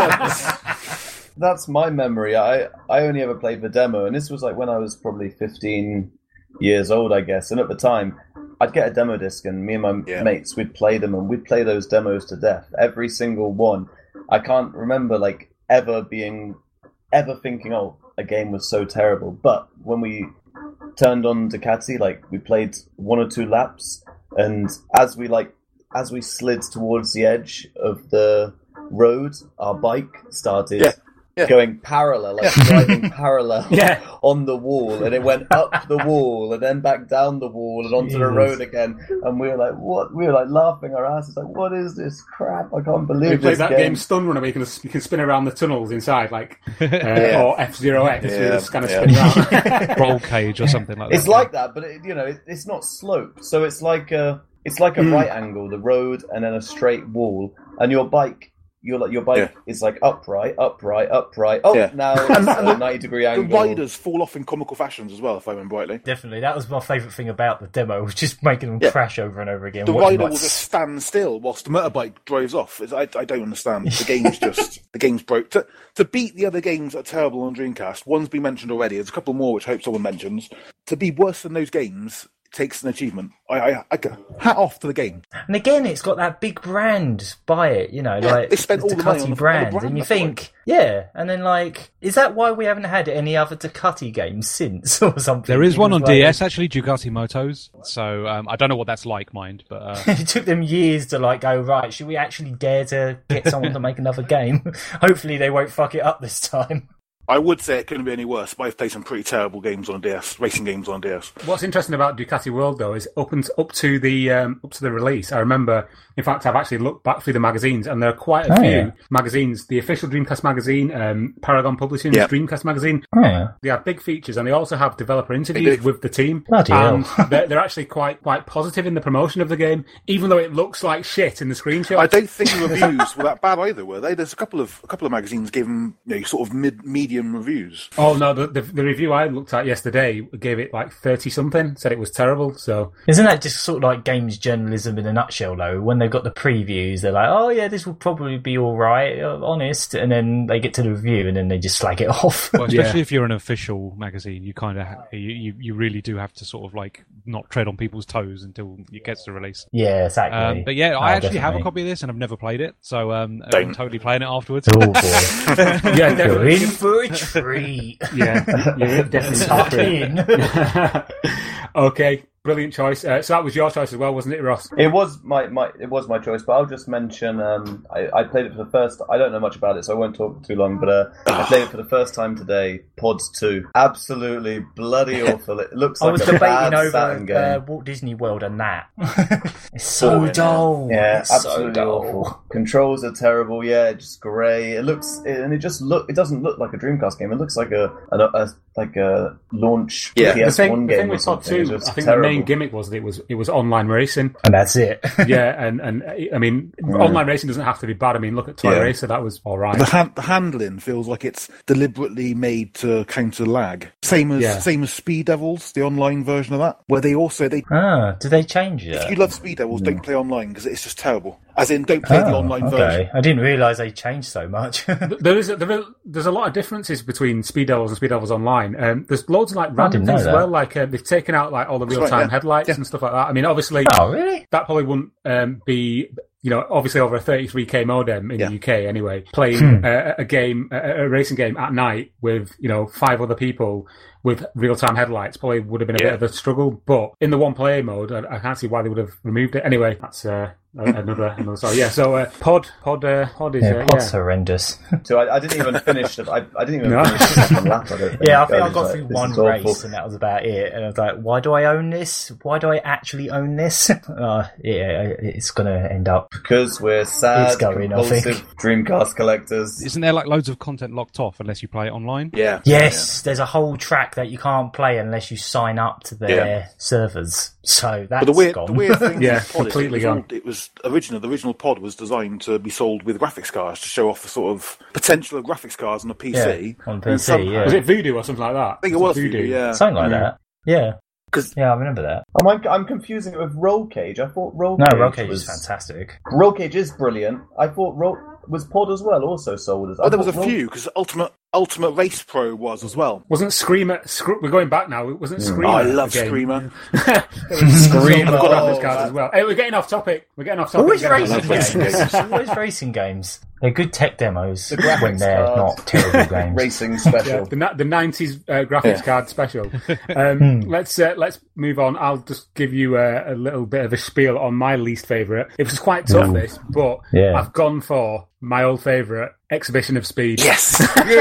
once. that's my memory. I I only ever played the demo, and this was like when I was probably fifteen years old, I guess. And at the time, I'd get a demo disc, and me and my Yeah. mates we'd play them, and we'd play those demos to death, every single one. I can't remember like ever being, ever thinking, oh, a game was so terrible. But when we turned on Ducati, like we played one or two laps, and as we like as we slid towards the edge of the road, our bike started Yeah. Yeah. going parallel, like driving parallel Yeah. on the wall, and it went up the wall and then back down the wall and onto the Jesus. road again. And we were like, "What?" We were like laughing our asses, like, "What is this crap? I can't believe We played this that game." game Stun Runner where you can, you can spin around the tunnels inside, like, uh, or F Zero X, where you Yeah. just kind of Yeah. spin around. Roll cage or something like that. It's like that, but it, you know, it, it's not sloped, so it's like a it's like a Hmm. right angle, the road, and then a straight wall, and your bike. Your like your bike Yeah. is like upright, upright, upright. Oh, Yeah. now it's And- a and the- ninety degree The angle. riders fall off in comical fashions as well, if I remember rightly. Definitely, that was my favourite thing about the demo, was just making them Yeah. crash over and over again. The watching, rider like, will just stand still whilst the motorbike drives off. It's, I, I don't understand. The game's just the game's broke. To, to beat the other games that are terrible on Dreamcast, one's been mentioned already. There's a couple more which I hope someone mentions. To be worse than those games takes an achievement. I, I, I go, hat off to the game. And again, it's got that big brand by it, you know, Yeah, like they spent the all the money Ducati on the- on the brand, brand, and you that's think, yeah, and then like, is that why we haven't had any other Ducati games since or something? There is one on Because, like, D S actually, Ducati Motos. So um, I don't know what that's like, mind, but uh, it took them years to like go, right, should we actually dare to get someone to make another game? Hopefully they won't fuck it up this time. I would say it couldn't be any worse, but I've played some pretty terrible games on D S, racing games on D S. What's interesting about Ducati World though is up and up to the um, up to the release. I remember, in fact, I've actually looked back through the magazines, and there are quite a Oh, few yeah. magazines. The official Dreamcast magazine, um, Paragon Publishing's Yeah. Dreamcast magazine. Oh, yeah. They have big features, and they also have developer interviews do. with the team. Bloody and hell. they're, they're actually quite quite positive in the promotion of the game, even though it looks like shit in the screenshot. I don't think the reviews were that bad either, were they? There's a couple of a couple of magazines gave them, you know, sort of mid medium reviews. Oh no, the, the the review I looked at yesterday gave it like thirty something. Said it was terrible. So Isn't that just sort of like games journalism in a nutshell, though? When they've got the previews, they're like, oh, yeah, this will probably be all right, uh, honest. And then they get to the review and then they just slag it off. Well, especially Yeah. if you're an official magazine, you kind of you, you you really do have to sort of like not tread on people's toes until it gets to release. Yeah, exactly. Um, but yeah, I Oh, actually have a definitely. copy of this, and I've never played it, so um, I'm Don't. totally playing it afterwards. Oh, boy. yeah, You're definitely. in for a treat. Yeah, you're definitely Tuck free. in. Okay, brilliant choice. Uh, so that was your choice as well, wasn't it, Ross? It was my, my it was my choice, but I'll just mention um, I, I played it for the first. I don't know much about it, so I won't talk too long. But uh, I played it for the first time today. Pods two, absolutely bloody awful. It looks I like was a bad debating Saturn over game. uh, Walt Disney World and that. It's so Oh, dull. Yeah, It's so absolutely dull. awful. Controls are terrible. Yeah, just grey. It looks, and it just look. It doesn't look like a Dreamcast game. It looks like a, a, a like a launch Yeah. P The S thing, one the game thing or with Pod something. It's two, just I think terrible. the main gimmick was that it was it was online racing. And that's it. Yeah, and, and I mean, online racing doesn't have to be bad. I mean, look at Toy Yeah. Racer, that was all right. The, hand, the handling feels like it's deliberately made to counter lag. Same as Yeah. same as Speed Devils, the online version of that, where they also they. Ah, did they change it? If you love Speed Devils, don't play online because it's just terrible. As in, don't play the Oh, online okay. version. I didn't realise they changed so much. There is a, there is, there's a lot of differences between Speed Devils and Speed Devils Online. Um, there's loads of like random didn't know things as that. well. Like uh, they've taken out like all the That's real time right, yeah. headlights Yeah. and stuff like that. I mean, obviously Oh, really? that probably wouldn't um, be. You know, obviously over a thirty-three K modem in Yeah. the U K anyway, playing uh, a game, a, a racing game at night with, you know, five other people with real-time headlights probably would have been a Yeah. bit of a struggle. But in the one-player mode, I, I can't see why they would have removed it. Anyway, that's uh, another another story. Yeah, so uh, Pod, Pod, uh, Pod is, Yeah, uh, Pod's yeah. horrendous. So I, I didn't even finish the. I, I didn't even No. finish the second lap. I don't think. Yeah, I think I was got like, through this one is awful. race and that was about it. And I was like, why do I own this? Why do I actually own this? Uh, yeah, it's going to end up. Because we're sad, It's going, I think. compulsive Dreamcast collectors. Isn't there like loads of content locked off unless you play it online? Yeah. Yes, there's a whole track that you can't play unless you sign up to their Yeah. servers. So that's But the weird, gone. the weird thing, Yeah, with Pod is completely it was, gone. all, it was original. The original Pod was designed to be sold with graphics cards to show off the sort of potential of graphics cards on a P C. Yeah, on P C, And somehow- yeah. Was it Voodoo or something like that? I think it was Voodoo, yeah. Something like that. Yeah. 'Cause- yeah, I remember that. Am I, I'm confusing it with Roll Cage. I thought Roll No, Cage Roll Cage was is fantastic. Roll Cage is brilliant. I thought Roll was Pod as well also sold as. I Oh, there was a thought Roll- few because Ultimate Ultimate Race Pro was as well. Wasn't Screamer? Scr- we're going back now. It wasn't Screamer. Oh, I love the game? Screamer. Screamer. I've got Oh, graphics cards man. as well. Hey, we're getting off topic. We're getting off topic. Always We're getting racing off topic. racing games. games. Always racing games. They're good tech demos The graphics when they're card. not terrible games. Racing Yeah, special. the ni- the nineties uh, graphics Yeah. card special. Um, let's uh, let's move on. I'll just give you a, a little bit of a spiel on my least favourite. It was quite tough, Ooh. this, but Yeah. I've gone for my old favourite, Exhibition of Speed. Yes.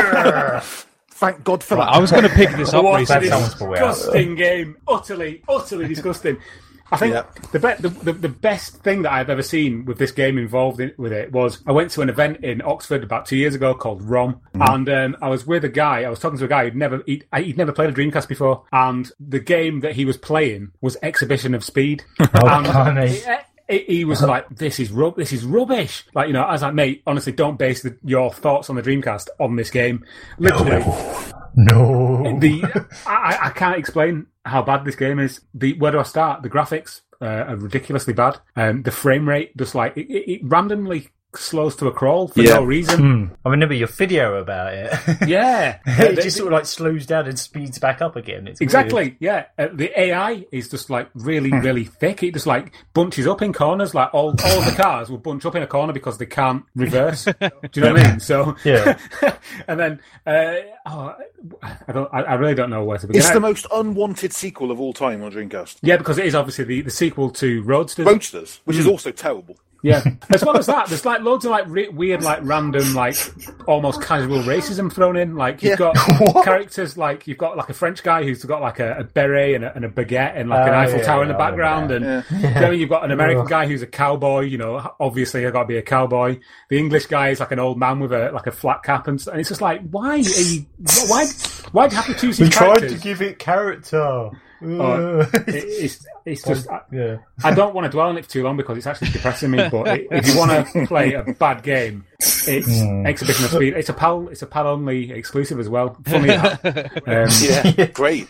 Thank God for Right, that. I was going to pick this up What a recently. someone's brought it out. disgusting game! Utterly, utterly disgusting. I think Yeah. the, be- the, the the best thing that I've ever seen with this game involved in, with it was I went to an event in Oxford about two years ago called ROM, and um, I was with a guy. I was talking to a guy who'd never he'd, he'd never played a Dreamcast before, and the game that he was playing was Exhibition of Speed. Oh, and blimey. he, he- he was like, "This is rub- this is rubbish." Like, you know, I was like, "Mate, honestly, don't base the, your thoughts on the Dreamcast on this game." Literally. No. The I, I can't explain how bad this game is. The where do I start? The graphics uh, are ridiculously bad. Um, the frame rate just like it, it, it randomly slows to a crawl for Yeah. no reason. Hmm. I remember your video about it. Yeah, it Uh, just the- sort of like slows down and speeds back up again. It's exactly. weird. Yeah, uh, the A I is just like really, really thick. It just like bunches up in corners. Like all all the cars will bunch up in a corner because they can't reverse. Do you know what I mean? So Yeah. and then uh, oh, I don't. I, I really don't know where to begin. It's the most unwanted sequel of all time on Dreamcast. Yeah, because it is obviously the, the sequel to Roadsters. Roadsters, which is also terrible. Yeah. As well as that, there's like loads of like re- weird, like random, like almost casual racism thrown in. Like you've Yeah. got characters like you've got like a French guy who's got like a, a beret and a, and a baguette and like an Oh, Eiffel yeah, Tower in yeah, the I remember background, that. and Yeah. then you've got an American Ugh. guy who's a cowboy. You know, obviously you've got to be a cowboy. The English guy is like an old man with a like a flat cap, and, and it's just like, why are you? Why? Why do you have to choose We these tried characters? to give it character. Oh, it, it's it's just I, yeah. I don't want to dwell on it for too long because it's actually depressing me. But it, if you want to play a bad game, it's Hmm. Exhibition of Speed. It's a pal. It's a pal only exclusive as well. Funny that. Um, Yeah, great.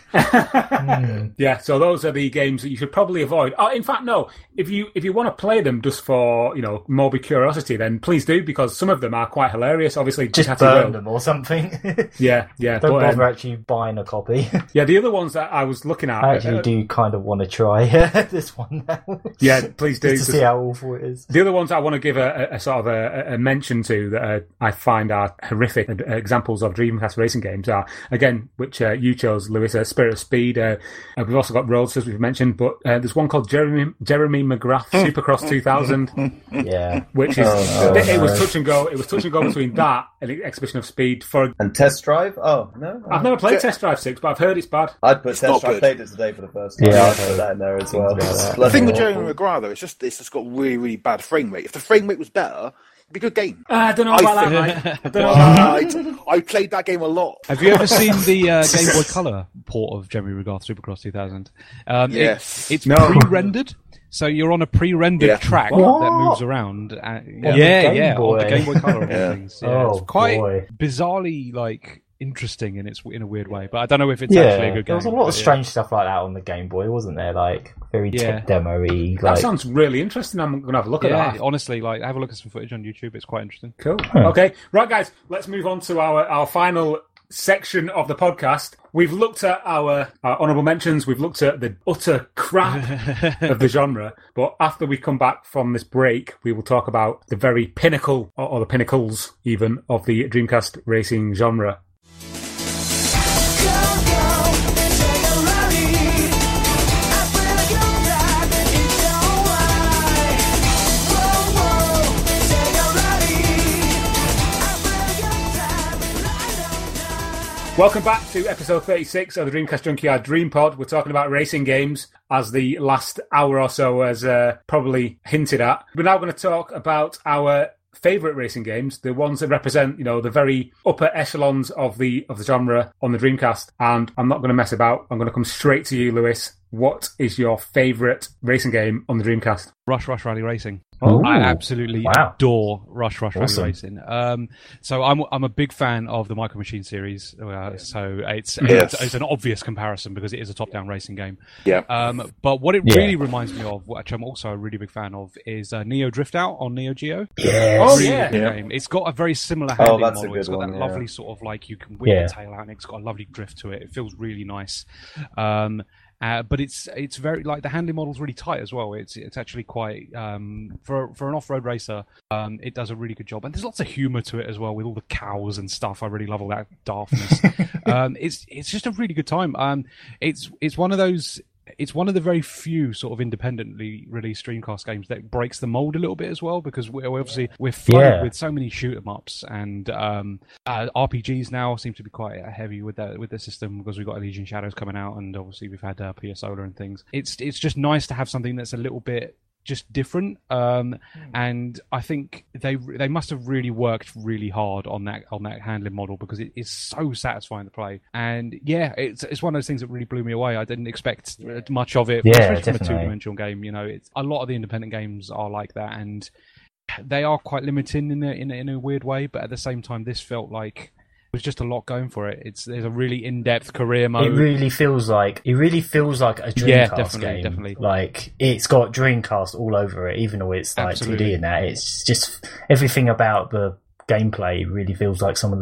yeah. So those are the games that you should probably avoid. Oh, in fact, no. If you if you want to play them just for you know morbid curiosity, then please do because some of them are quite hilarious. Obviously, Just Ducati burn World. them or something. Yeah, yeah. Don't but, um, bother actually buying a copy. yeah, the other ones that I was looking at. I actually uh, do kind of want to try this one now. Yeah, please do. Just to see how awful it is. The other ones I want to give a, a, a sort of a, a mention to that uh, I find are horrific examples of Dreamcast racing games are, again, which uh, you chose, Lewis, uh, Spirit of Speed. Uh, we've also got Roadsters, we've mentioned, but uh, there's one called Jeremy Jeremy McGrath Supercross two thousand, Yeah. which is, Oh, it, it was no. touch and go. It was touch and go between that and the Exhibition of Speed. For And Test Drive? Oh, no. I've never played Test Drive six, but I've heard it's bad. I'd put not Test Drive. good. Played it today for the first time. Yeah, I'd I've put heard that in there as well. things like It's that. The bloody thing with awful. Jeremy McGrath, though, it's just it's just got really, really bad frame rate. If the frame rate was better, it'd be a good game. I don't know I about think- that, mate. I don't know about that. I, I played that game a lot. Have you ever seen the uh, Game Boy Color port of Jeremy McGrath Supercross two thousand? Um, it- Yes. it's No. pre-rendered, so you're on a pre-rendered Yeah. track What? that moves around. Uh, yeah, the yeah, Game yeah, on the Boy? Game Boy Color and Yeah. things. Yeah, Oh, it's quite boy. bizarrely like interesting in its in a weird way, but I don't know if it's Yeah, actually a good game. there was a lot of but yeah. strange stuff like that on the Game Boy, wasn't there? Like very Yeah. tech demo-y. That Like, sounds really interesting. I'm going to have a look Yeah, at that. honestly, like have a look at some footage on YouTube. It's quite interesting. Cool. Okay. Right, guys, let's move on to our, our final section of the podcast. We've looked at our, our honourable mentions. We've looked at the utter crap of the genre. But after we come back from this break, we will talk about the very pinnacle, or, or the pinnacles even, of the Dreamcast racing genre. Welcome back to episode thirty-six of the Dreamcast Junkyard Dream Pod. We're talking about racing games, as the last hour or so has uh, probably hinted at. We're now going to talk about our favourite racing games, the ones that represent, you know, the very upper echelons of the of the genre on the Dreamcast. And I'm not going to mess about. I'm going to come straight to you, Lewis. What is your favourite racing game on the Dreamcast? Rush Rush Rally Racing. Ooh. I absolutely Wow. adore Rush Rush Awesome. Rally Racing. Um, so I'm I'm a big fan of the Micro Machine series. Uh, so it's, Yes. it's it's an obvious comparison because it is a top-down racing game. Yeah. Um, but what it Yeah. really reminds me of, which I'm also a really big fan of, is uh, Neo Drift Out on Neo Geo. yes. Oh, Really yeah. good Yeah. game. It's got a very similar Oh, handling that's a model. good It's got one, that yeah. lovely sort of like you can whip Yeah. the tail out, and it's got a lovely drift to it. It feels really nice. Um, uh, but it's it's very like the handling model's really tight as well. It's it's actually quite um, for for an off road racer. Um, it does a really good job, and there's lots of humour to it as well with all the cows and stuff. I really love all that daftness. um, it's it's just a really good time. Um, it's it's one of those. It's one of the very few sort of independently released Dreamcast games that breaks the mold a little bit as well, because we're we're obviously we're flooded Yeah. with so many shoot 'em ups, and um, uh, R P Gs now seem to be quite heavy with the with the system because we've got Elysian Shadows coming out, and obviously we've had uh, P S Solar and things. It's it's just nice to have something that's a little bit just different, um, and I think they they must have really worked really hard on that on that handling model because it is so satisfying to play. And yeah, it's it's one of those things that really blew me away. I didn't expect much of it, Yeah, especially from a definitely. two-dimensional game. You know, it's a lot of the independent games are like that, and they are quite limiting in a, in a, in a weird way. But at the same time, this felt like was just a lot going for it. It's there's a really in-depth career mode. It really feels like it really feels like a Dreamcast Yeah, definitely, game. definitely. Like it's got Dreamcast all over it, even though it's like Absolutely. two D and that. It's just everything about the gameplay really feels like some of the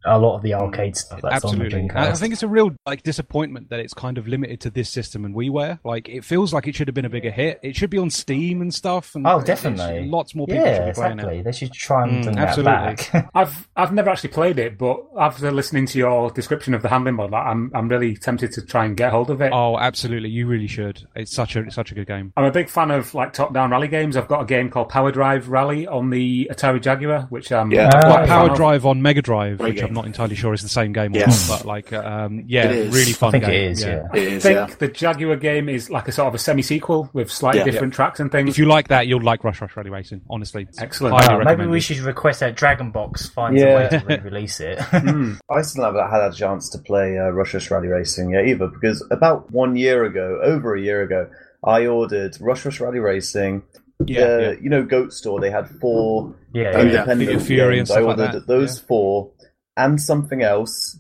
a lot of the arcade stuff that's Absolutely. on the Dreamcast. I think it's a real like disappointment that it's kind of limited to this system and WiiWare. Like, it feels like it should have been a bigger hit. It should be on Steam and stuff. And Oh, it- definitely. it's- Lots more people yeah, should be playing exactly. it. They should try and Mm, bring absolutely. that back. I've I've never actually played it, but after listening to your description of the handling mod, I'm I'm really tempted to try and get hold of it. Oh, absolutely. You really should. It's such a it's such a good game. I'm a big fan of like top-down rally games. I've got a game called Power Drive Rally on the Atari Jaguar, which I'm Yeah. quite Like a fan Power of. Drive on Mega Drive, Great which game. I'm not entirely sure is the same game or Yes. not, but like, um, yeah, It is. really fun I think game. it is, yeah. It I is, think yeah. the Jaguar game is like a sort of a semi-sequel with slightly Yeah. different tracks and things. If you like that, you'll like Rush Rush Rally Racing, honestly. Excellent. Highly Oh, maybe recommended. we should request that Dragon Box finds Yeah. a way to re-release it. I still haven't had a chance to play uh, Rush Rush Rally Racing yet either, because about one year ago, over a year ago, I ordered Rush Rush Rally Racing. Yeah, uh, yeah. You know, Goat Store, they had four Yeah, yeah. independent Video Fury and games. I stuff like ordered that, those yeah. four and something else.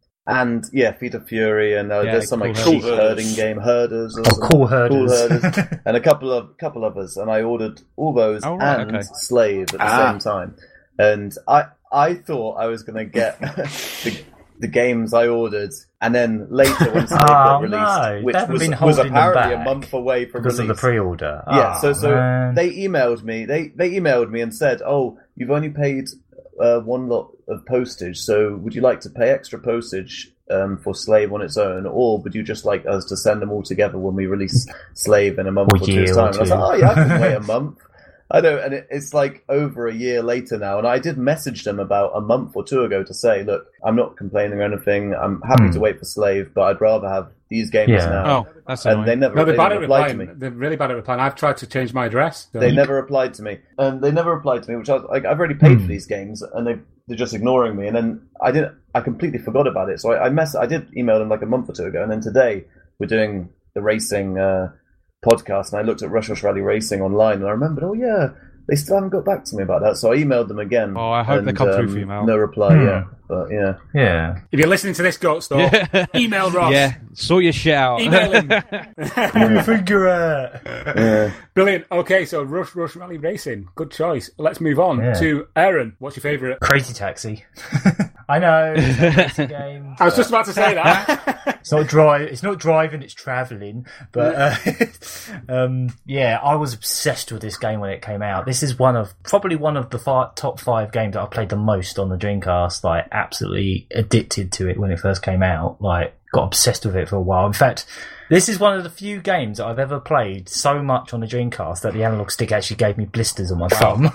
And yeah, Feet of Fury, and uh, Yeah, there's some Cool like Herders. sheep herding game, herders, or Oh, some Cool Herders. Herders, and a couple of couple others. And I ordered all those Oh, right, and okay. Slave at the Ah. same time. And I I thought I was going to get the, the games I ordered, and then later when Slave got Oh, released, no, which they haven't was, been was holding them apparently a back month away from because release. of the pre-order. Yeah, Oh, so so man. they emailed me. They they emailed me and said, "Oh, you've only paid uh, one lot of postage. So would you like to pay extra postage um, for Slave on its own, or would you just like us to send them all together when we release Slave in a month Or or two's year or time?" And I was two. like, "Oh yeah, I can wait a month." I know, and it, it's like over a year later now, and I did message them about a month or two ago to say, "Look, I'm not complaining or anything. I'm happy Hmm. to wait for Slave, but I'd rather have these games Yeah. now." Oh, that's and annoying. they never, No, they're they bad never at replied to me. replying. They're really bad at replying. I've tried to change my address. They never replied to me, and they never replied to me. Which I was like, I've already paid for Hmm. these games, and they they're just ignoring me. And then I didn't, I completely forgot about it. So I, I mess, I did email them like a month or two ago, and then today we're doing the racing uh, podcast, and I looked at Rush Rush Rally Racing online, and I remembered, oh yeah, they still haven't got back to me about that. So I emailed them again. Oh, I hope and, they come through um, for you, Mal. No reply Hmm. yet, but yeah. Yeah. If you're listening to this, Goat Store, Yeah. email Ross. Yeah, sort your shit out. Email him. Figure out. yeah. Brilliant. Okay, so Rush Rush Rally Racing. Good choice. Let's move on Yeah. to Aaron. What's your favourite? Crazy Taxi. I know. It's a racing game. I was just about to say that. It's not drive. It's not driving. It's traveling. But uh, um, yeah, I was obsessed with this game when it came out. This is one of probably one of the fi- top five games that I played the most on the Dreamcast. Like, absolutely addicted to it when it first came out. Like, got obsessed with it for a while. In fact, this is one of the few games that I've ever played so much on the Dreamcast that the analog stick actually gave me blisters on my thumb.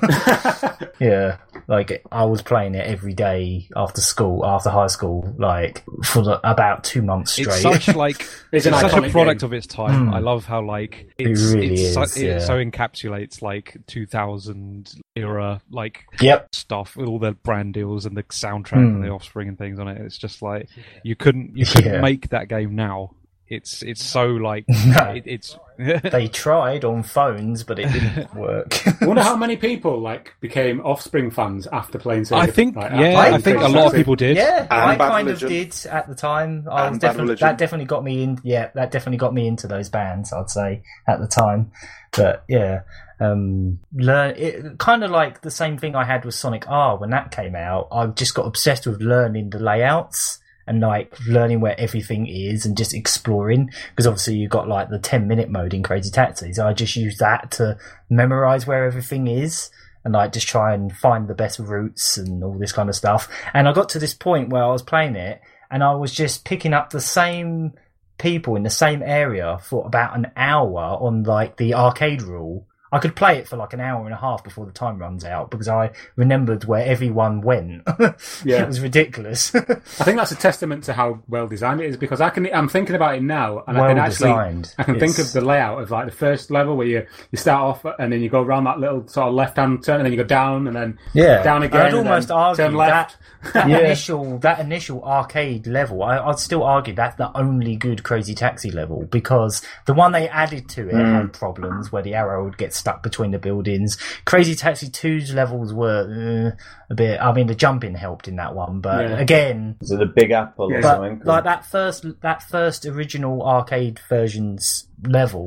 Yeah, like I was playing it every day after school, after high school, like for the, about two months straight. It's such like It's it's, an such a iconic product game. of its time. Mm. I love how like It it's, really it's so, is, it yeah. so encapsulates like two thousand era like Yep. stuff with all the brand deals and the soundtrack Mm. and the Offspring and things on it. It's just like you couldn't you couldn't Yeah. make that game now. It's it's so like No. it, it's They tried on phones, but it didn't work. I wonder how many people like became Offspring fans after playing Sega. I think like, yeah, after I think a playing lot of Sega. people did. Yeah, I Bad kind Religion. of did at the time. I And was Bad definitely, Religion. that definitely got me in. Yeah, that definitely got me into those bands. I'd say at the time, but yeah, um, learn it kind of like the same thing I had with Sonic R when that came out. I just got obsessed with learning the layouts and like learning where everything is and just exploring, because obviously you've got like the ten minute mode in Crazy Taxi, so I just use that to memorize where everything is and like just try and find the best routes and all this kind of stuff. And I got to this point where I was playing it and I was just picking up the same people in the same area for about an hour on like the arcade rule. I could play it for like an hour and a half before the time runs out because I remembered where everyone went. Yeah. It was ridiculous. I think that's a testament to how well designed it is, because I can. I'm thinking about it now, and I Well can actually. designed. I can think It's- of the layout of like the first level where you you start off and then you go around that little sort of left hand turn, and then you go down and then Yeah, down again. I'd and almost then argue turn left. that that Yeah. initial that initial arcade level. I, I'd still argue that's the only good Crazy Taxi level, because the one they added to it Mm. had problems where the arrow would get stuck between the buildings. Crazy Taxi two's levels were uh, a bit. I mean, the jumping helped in that one, but Yeah. again, Is it a Big Apple or Yeah. but something? like that first that first original arcade version's level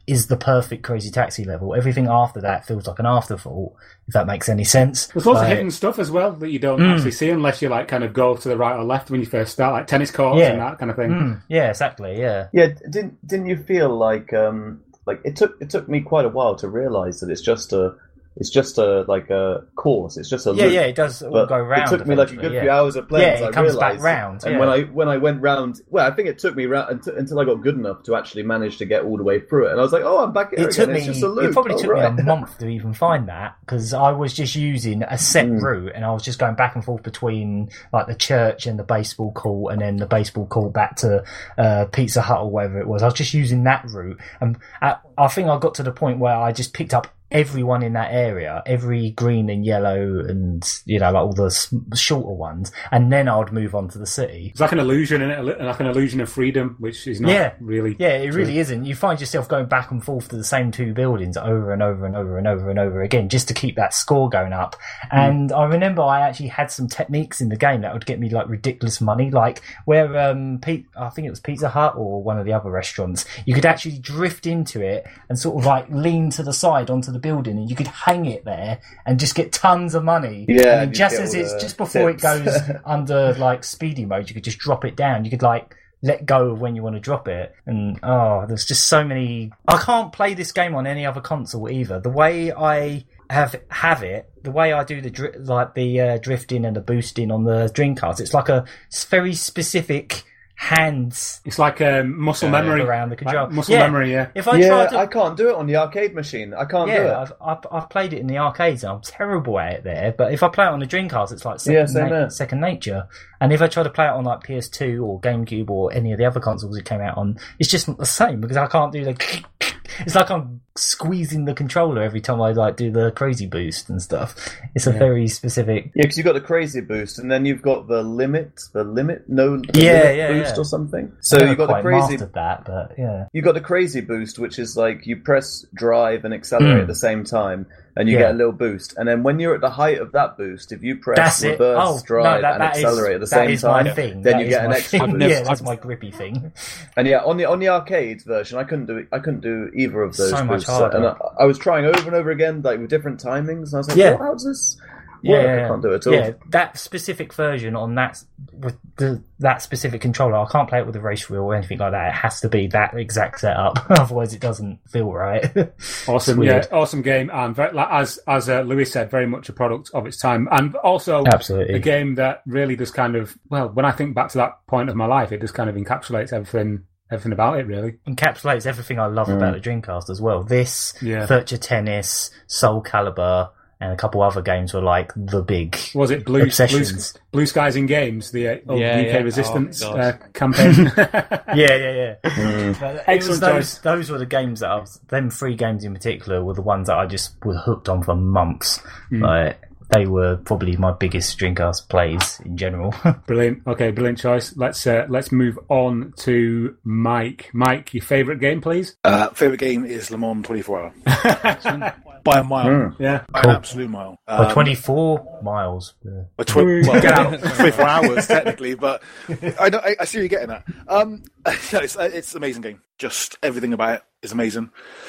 is the perfect Crazy Taxi level. Everything after that feels like an afterthought, if that makes any sense. There's lots like, of hidden stuff as well that you don't mm. actually see unless you like kind of go to the right or left when you first start, like tennis courts yeah. and that kind of thing. Mm. Yeah, exactly. Yeah. Yeah. Didn't didn't you feel like um like it took it took me quite a while to realise that it's just a. It's just a like a course. It's just a yeah, loop. yeah. It does all But go round. It took me like a good yeah. few hours of playing. Yeah, so it I comes realised. back round. And yeah. when I when I went round, well, I think it took me round until, until I got good enough to actually manage to get all the way through it. And I was like, oh, I'm back here it again. took It's me. just a loop. It probably oh, took right. me a month to even find that because I was just using a set Mm. route and I was just going back and forth between like the church and the baseball court and then the baseball court back to uh, Pizza Hut or whatever it was. I was just using that route, and I, I think I got to the point where I just picked up everyone in that area, every green and yellow and, you know, like all the s- shorter ones, and then I would move on to the city. It's like an illusion, isn't it? Like an illusion of freedom, which is not yeah. really... Yeah, it really true. isn't. You find yourself going back and forth to the same two buildings over and over and over and over and over again just to keep that score going up. And mm. I remember I actually had some techniques in the game that would get me, like, ridiculous money, like where, um, Pete, I think it was Pizza Hut or one of the other restaurants, you could actually drift into it and sort of, like, lean to the side onto the building and you could hang it there and just get tons of money. Yeah, and just as it's just before tips. it goes under like speedy mode, you could just drop it down. You could like let go of when you want to drop it. And oh, there's just so many. I can't play this game on any other console either. The way I have have it, the way I do the dri- like the uh, drifting and the boosting on the Dreamcast, it's like a very specific hands. It's like um, muscle uh, memory around the control. Like muscle yeah. memory, yeah. If I yeah, try to, I can't do it on the arcade machine. I can't yeah, do it. I've, I've I've played it in the arcades and I'm terrible at it there. But if I play it on the Dreamcast, it's like second, Yeah, same na- there. second nature. And if I try to play it on like P S two or GameCube or any of the other consoles it came out on, it's just not the same because I can't do the. It's like I'm squeezing the controller every time I like do the crazy boost and stuff. It's a Yeah. very specific. Yeah, because you've got the crazy boost, and then you've got the limit, the limit, no, the Yeah, limit yeah, boost yeah. or something. I So never you've got the quite crazy, mastered that, but yeah. you got the crazy boost, which is like you press drive and accelerate Mm. at the same time, and you Yeah. get a little boost. And then when you're at the height of that boost, if you press That's it. reverse Oh, drive no, that, and that is, accelerate at the that same is time, my thing. then That you is get an my extra thing. boost. Yeah, that's my grippy thing. And yeah, on the on the arcade version, I couldn't do it. I couldn't do either of those So much boosts. harder. And I, I was trying over and over again, like with different timings. And I was like, Yeah. "What? How's this?" Yeah, work? yeah, I yeah. can't do it at all. Yeah, that specific version on that with the that specific controller, I can't play it with a race wheel or anything like that. It has to be that exact setup, otherwise it doesn't feel right. Awesome, It's yeah, weird. awesome game, and very, like, as as uh, Louis said, very much a product of its time, and also Absolutely. a game that really does kind of well. When I think back to that point of my life, it just kind of encapsulates everything, everything about it, really. Encapsulates everything I love about the Dreamcast as well. This, Yeah. Virtua Tennis, Soul Calibur, and a couple other games were like the big Was it Blue Blue, obsessions. Blue Skies in Games, the uh, old Yeah, U K yeah. Resistance Oh, uh, gosh. campaign? yeah, yeah, yeah. But it Excellent was those, choice. those were the games that I was. Them three games in particular were the ones that I just was hooked on for months. Like they were probably my biggest Dreamcast plays in general. Brilliant. Okay, brilliant choice. Let's uh, let's move on to Mike. Mike, your favourite game, please? Uh, favorite game is Le Mans twenty-four hour. By a mile. Yeah. By an absolute mile. Or Um, twenty-four miles. Yeah. By tw- well, get out twenty-four hours technically, but I, know, I, I see where you're getting at. Um, no, it's, it's an amazing game. Just everything about it is amazing.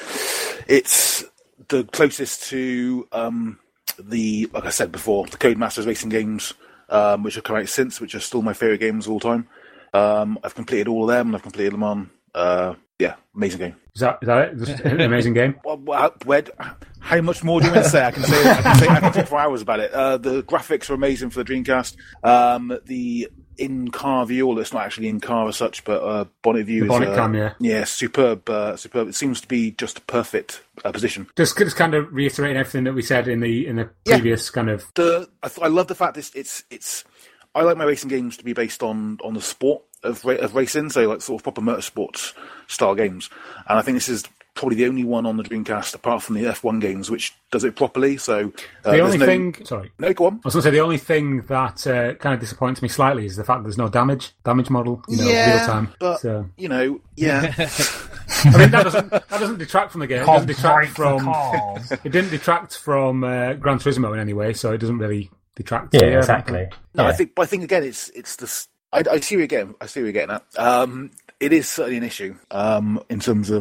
It's the closest to um, the, like I said before, the Codemasters racing games, um, which have come out since, which are still my favourite games of all time. Um, I've completed all of them, and I've completed Le Mans. Uh, yeah, amazing game. Is that is that it? Just an amazing game. Well, well, where, how much more do you want to say? I can say I can say I can talk for hours about it. Uh, the graphics are amazing for the Dreamcast. Um, the in-car view, although it's not actually in-car as such, but uh, bonnet view The is bonnet uh, cam, yeah. yeah, superb, uh, superb. It seems to be just a perfect uh, position. Just, just kind of reiterating everything that we said in the in the Yeah. previous kind of. The I, th- I love the fact it's it's it's. I like my racing games to be based on, on the sport of ra- of racing, so like sort of proper motorsports style games. And I think this is probably the only one on the Dreamcast, apart from the F one games, which does it properly. So uh, The only there's no- thing, sorry, no, go on. I was going to say the only thing that uh, kind of disappoints me slightly is the fact that there's no damage damage model, you know, Yeah, real time. but So, you know, yeah. I mean, that doesn't that doesn't detract from the game. It doesn't Can't detract break the from. cars. It didn't detract from uh, Gran Turismo in any way, so it doesn't really detract. Yeah, So, yeah, exactly. No, Yeah. I think, but I think again, it's it's this. I, I see where you're getting. I see where you're getting at. Um, it is certainly an issue um, in terms of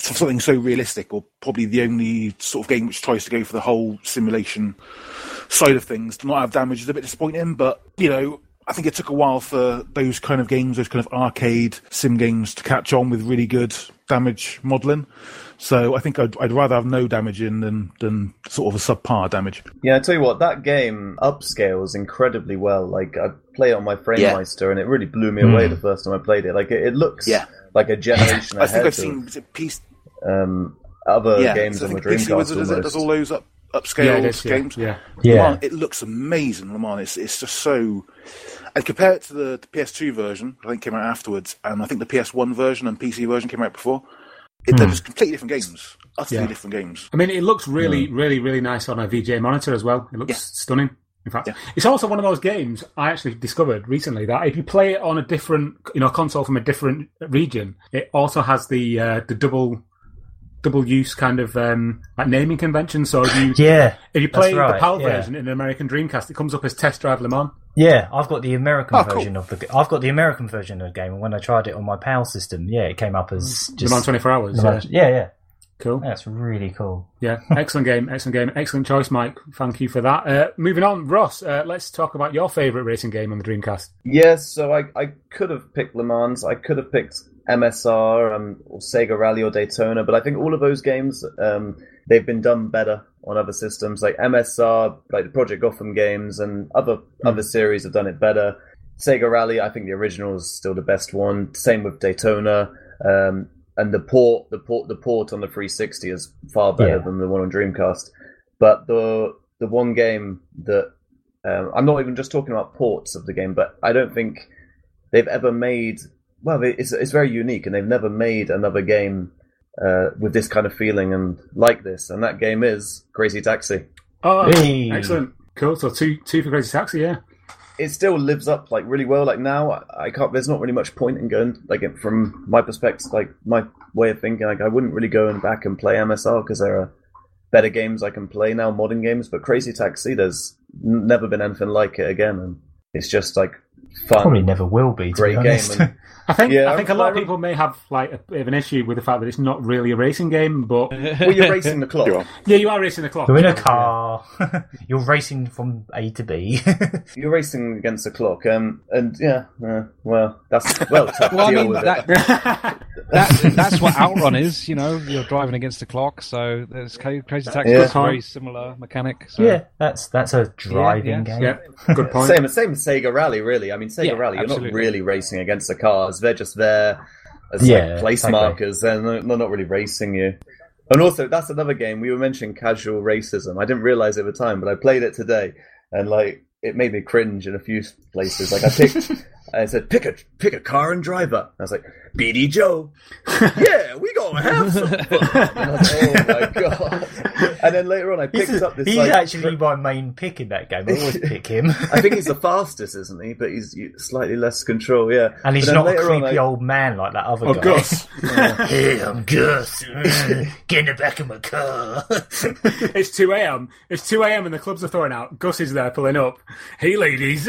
something so realistic, or probably the only sort of game which tries to go for the whole simulation side of things, to not have damage is a bit disappointing. But, you know, I think it took a while for those kind of games, those kind of arcade sim games, to catch on with really good damage modelling. So I think I'd, I'd rather have no damage in than, than sort of a subpar damage. Yeah, I tell you what, that game upscales incredibly well. Like, I play it on my FrameMeister, yeah. and it really blew me away mm. the first time I played it. Like, it, it looks yeah. like a generation I ahead think I've of seen was it piece, um, other yeah, games so on the P C Dreamcast. Wizard, does, it, does all those up, upscale yeah, is, games. Yeah, yeah. yeah. Le Mans, it looks amazing, Le Mans. It's, it's just so... And compare it to the, the P S two version, I think came out afterwards, and I think the P S one version and P C version came out before. It, they're just completely different games. Utterly yeah. different games. I mean, it looks really, mm. really, really nice on a V G A monitor as well. It looks yeah. stunning. In fact, yeah. it's also one of those games I actually discovered recently that if you play it on a different, you know, console from a different region, it also has the uh, the double double use kind of um, like naming convention. So if you yeah, if you play right, the PAL yeah. version in an American Dreamcast, it comes up as Test Drive Le Mans. Yeah, I've got the American oh, version cool. of the. I've got the American version of the game, and when I tried it on my PAL system, yeah, it came up as just Le Mans twenty-four hours. Le Mans, yeah, yeah. Cool. That's really cool. Yeah, excellent game, excellent game, excellent choice, Mike. Thank you for that. Uh, moving on, Ross, uh, let's talk about your favourite racing game on the Dreamcast. Yes, so I, I could have picked Le Mans, I could have picked M S R um, or Sega Rally or Daytona, but I think all of those games, um, they've been done better on other systems. Like M S R, like the Project Gotham games, and other mm. other series have done it better. Sega Rally, I think the original is still the best one. Same with Daytona. Um, And the port, the port, the port on the three sixty is far better yeah. than the one on Dreamcast. But the the one game that um, I'm not even just talking about ports of the game, but I don't think they've ever made. Well, it's it's very unique, and they've never made another game uh, with this kind of feeling and like this. And that game is Crazy Taxi. Oh, hey. Excellent, cool. So two two for Crazy Taxi, yeah. It still lives up like really well. Like now, I, I can't. There's not really much point in going. Like from my perspective, like my way of thinking, like I wouldn't really go back and play M S R because there are better games I can play now, modern games. But Crazy Taxi, there's never been anything like it again, and it's just like fun. Probably never will be. To great be game. And, I think yeah, I think a lot of I, people may have like a bit of an issue with the fact that it's not really a racing game, but well, you're racing the clock. Yeah, you are racing the clock. You're in a car. Yeah. You're racing from A to B. You're racing against the clock, um, and yeah, uh, well, that's well tough. well, I deal mean, with that, it. that, that's what Outrun is. You know, you're driving against the clock. So there's Crazy Taxi. Yeah. Is a very similar mechanic. So. Yeah, that's that's a driving yeah, game. Yeah, good point. Same, same as Sega Rally, really. I mean, Sega Yeah, Rally, you're absolutely. not really racing against the cars. They're just there as Yeah, like place exactly. markers. They're not, they're not really racing you. And also, that's another game. We were mentioning casual racism. I didn't realize it at the time, but I played it today, and like it made me cringe in a few places. Like I picked, I said, pick a pick a car and drive up. I was like, B D Joe, yeah, we gonna have some fun. And I was like, oh my god! And then later on, I picked He's, up this. he's like, actually my main pick in that game. I always pick him. I think he's the fastest, isn't he? But he's slightly less control, yeah. And he's But then not a later creepy on, I- old man like that other Oh, guy. Gus. Hey, I'm Gus. Get in the back of my car. It's two a.m. It's two a.m. and the clubs are throwing out. Gus is there pulling up. Hey, ladies.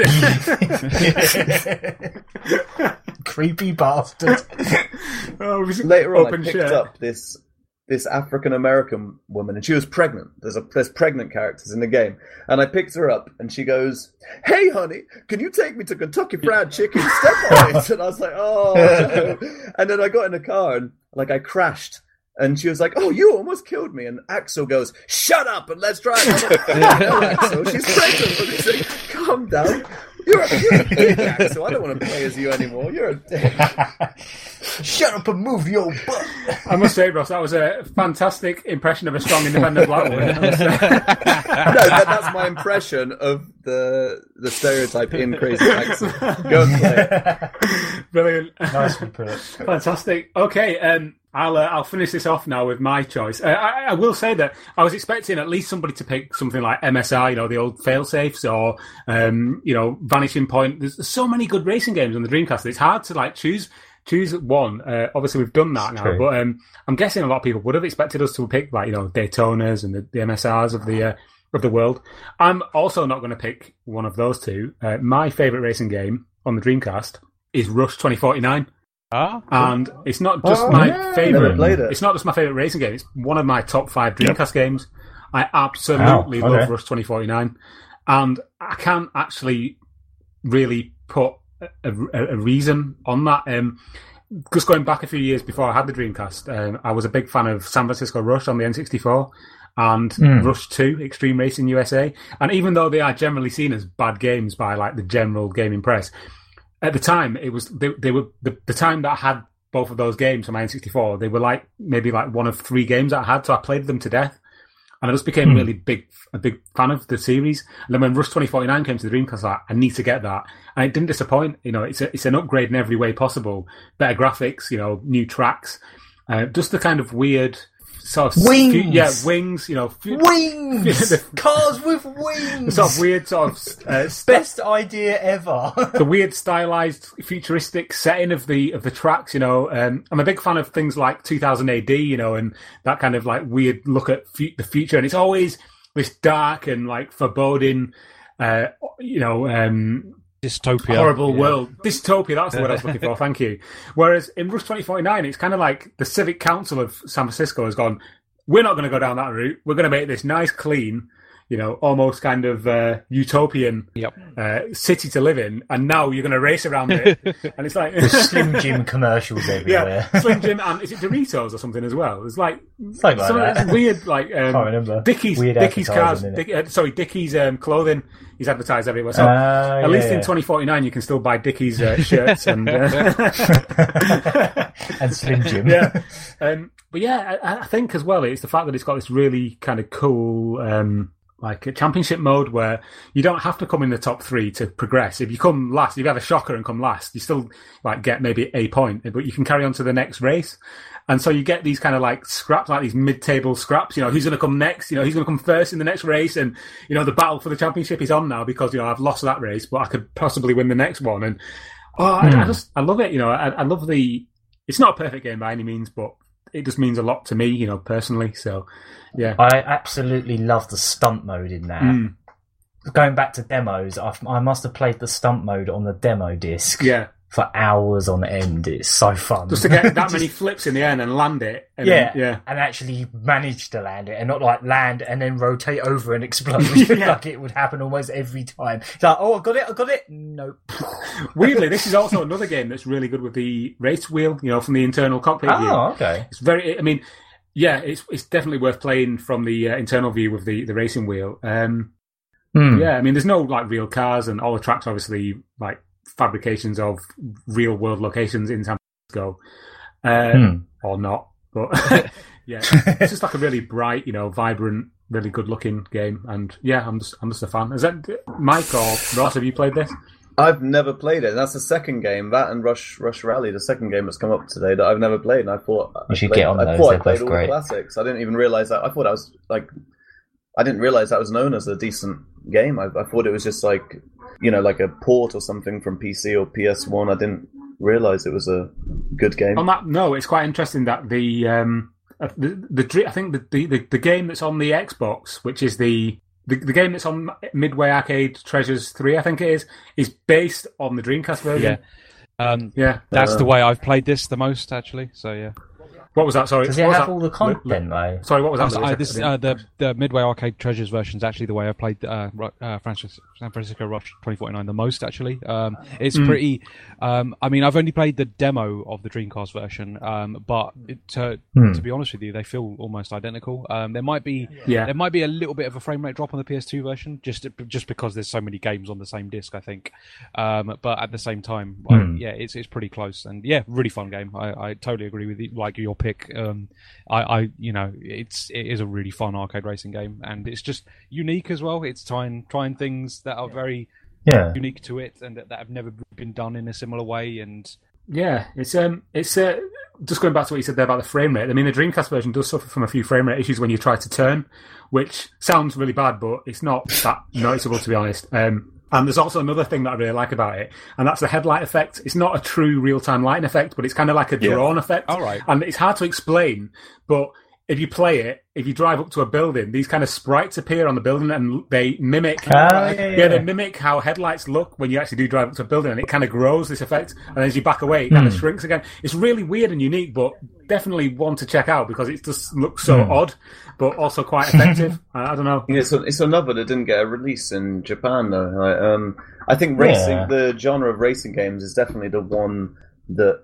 Creepy bastard. Oh, it was Later on, I open picked shirt. up this this African American woman, and she was pregnant. There's a there's pregnant characters in the game, and I picked her up, and she goes, "Hey, honey, can you take me to Kentucky Fried Chicken? Step on it." And I was like, "Oh." No. And then I got in the car, and like I crashed. And she was like, "Oh, you almost killed me." And Axel goes, "Shut up and let's drive." I'm like, "No, Axel, she's pregnant." But he's like, "Calm down. You're a, you're a dick, Axel. I don't want to play as you anymore. You're a dick." Shut up and move your butt. I must say, Ross, that was a fantastic impression of a strong, independent black woman. I must say. No, that, that's my impression of the the stereotype in Crazy Taxi. Go and play it. Brilliant. Nicely put. Fantastic. Okay, um, I'll uh, I'll finish this off now with my choice. Uh, I, I will say that I was expecting at least somebody to pick something like M S R, you know, the old fail-safes, or um, you know, Vanishing Point. There's, there's so many good racing games on the Dreamcast. It's hard to like choose choose one. Uh, obviously, we've done that now, True. but um, I'm guessing a lot of people would have expected us to pick like you know Daytonas and the, the M S Rs of the uh, of the world. I'm also not going to pick one of those two. Uh, my favourite racing game on the Dreamcast is Rush twenty forty-nine. Ah, and it's not just Oh, my yeah. favorite. Never played it. It's not just my favorite racing game. It's one of my top five Dreamcast games. I absolutely Oh, okay. love Rush twenty forty-nine, and I can't actually really put a, a, a reason on that. Um, just going back a few years before I had the Dreamcast, um, I was a big fan of San Francisco Rush on the N sixty-four and Mm. Rush two Extreme Racing U S A. And even though they are generally seen as bad games by like the general gaming press, at the time it was they, they were the, the time that I had both of those games on my N sixty-four. They were like maybe like one of three games that I had, so I played them to death. And I just became Hmm. really big, a big fan of the series. And then when Rush twenty forty-nine came to the Dreamcast, I was like, I need to get that. And it didn't disappoint. You know, it's a, it's an upgrade in every way possible. Better graphics, you know, new tracks. Uh, just the kind of weird sort of... Wings! Fu- yeah, wings, you know. Fu- Wings! the, Cars with the wings! sort of weird sort of... Uh, st- Best idea ever. the weird stylized futuristic setting of the of the tracks, you know. Um, I'm a big fan of things like two thousand A D, you know, and that kind of like weird look at fu- the future. And it's always this dark and like foreboding, uh, you know, um, Dystopia. horrible Yeah. world. Dystopia, that's the word I was looking for, thank you. Whereas in Rush twenty forty-nine, it's kind of like the Civic Council of San Francisco has gone, we're not going to go down that route. We're going to make this nice, clean, you know, almost kind of uh, utopian Yep. uh, city to live in, and now you're going to race around it. And it's like... Slim Jim commercials everywhere. Yeah, Slim Jim, and is it Doritos or something as well? It's like Something like some that. it's weird, like um, Can't remember. Dickies, Weird Dickies cars, advertising, Dick, uh, sorry, Dickies um, clothing is advertised everywhere. So Ah, at yeah, least yeah. in twenty forty-nine, you can still buy Dickies uh, shirts and uh, And Slim Jim. yeah. Um, but yeah, I, I think as well, it's the fact that it's got this really kind of cool. Um, like a championship mode where you don't have to come in the top three to progress. If you come last, if you have a shocker and come last, you still like get maybe a point, but you can carry on to the next race. And so you get these kind of like scraps, like these mid-table scraps, you know, who's going to come next? You know, who's going to come first in the next race? And, you know, the battle for the championship is on now because, you know, I've lost that race, but I could possibly win the next one. And, oh, Mm. I, I just, I love it. You know, I, I love the, it's not a perfect game by any means, but it just means a lot to me, you know, personally. So, yeah. I absolutely love the stunt mode in that. Mm. Going back to demos, I've, I must have played the stunt mode on the demo disc Yeah. for hours on end. It's so fun. Just to get that many flips in the end and land it. And yeah, then, yeah. and actually manage to land it and not like land and then rotate over and explode Yeah. like it would happen almost every time. It's like, oh, I got it, I got it. Nope. Weirdly, this is also another game that's really good with the race wheel, you know, from the internal cockpit view. Oh, okay. It's very, I mean, yeah, it's it's definitely worth playing from the uh, internal view with the, the racing wheel. Um, Hmm. Yeah, I mean, there's no like real cars, and all the tracks are obviously like fabrications of real world locations in San Francisco, uh, Hmm. or not. But yeah, it's just like a really bright, you know, vibrant, really good looking game. And yeah, I'm just I'm just a fan. Is that Mike or Ross? Have you played this? I've never played it. And that's the second game, that and Rush Rush Rally, the second game that's come up today that I've never played. And I thought You should I played, get on I those, thought I they're played both all great. the classics. I didn't even realize that. I thought I was like, I didn't realize that was known as a decent game. I, I thought it was just like, you know, like a port or something from P C or P S one. I didn't realize it was a good game. On that, no, it's quite interesting that the um uh, the, the dr- I think the, the the game that's on the Xbox, which is the the, the game that's on Midway Arcade Treasures three, I think it is, is based on the Dreamcast version. Yeah. Um, Yeah, That's Uh, the way I've played this the most, actually. So yeah. What was that? Sorry, Does it what was have that? all the content though? Sorry, what was that? I, Lewis? this, I uh, didn't- the the Midway Arcade Treasures version is actually the way I played uh, Ru- uh, Francis, San Francisco Rush twenty forty-nine the most. Actually, um, it's Mm. pretty. Um, I mean, I've only played the demo of the Dreamcast version, um, but it, to, Hmm. to be honest with you, they feel almost identical. Um, there might be Yeah. there might be a little bit of a frame rate drop on the P S two version, just just because there's so many games on the same disc. I think, um, but at the same time, I, Hmm. yeah, it's it's pretty close, and yeah, really fun game. I, I totally agree with you, like your pick. Um, I, I, you know, it's it is a really fun arcade racing game, and it's just unique as well. It's trying trying things that are very Yeah. unique to it, and that, that have never been done in a similar way. And Yeah, it's um, it's uh, just going back to what you said there about the frame rate. I mean, the Dreamcast version does suffer from a few frame rate issues when you try to turn, which sounds really bad, but it's not that noticeable, to be honest. Um, and there's also another thing that I really like about it, and that's the headlight effect. It's not a true real-time lighting effect, but it's kind of like a Yeah. drawn effect. All right. And it's hard to explain, but if you play it, if you drive up to a building, these kind of sprites appear on the building, and they mimic. Oh, yeah, yeah. yeah, they mimic how headlights look when you actually do drive up to a building, and it kind of grows this effect. And as you back away, it kind of Mm. shrinks again. It's really weird and unique, but definitely one to check out because it just looks so Mm. odd, but also quite effective. I, I don't know. Yeah, it's, it's another that didn't get a release in Japan though. Like, um, I think racing, Yeah. the genre of racing games, is definitely the one that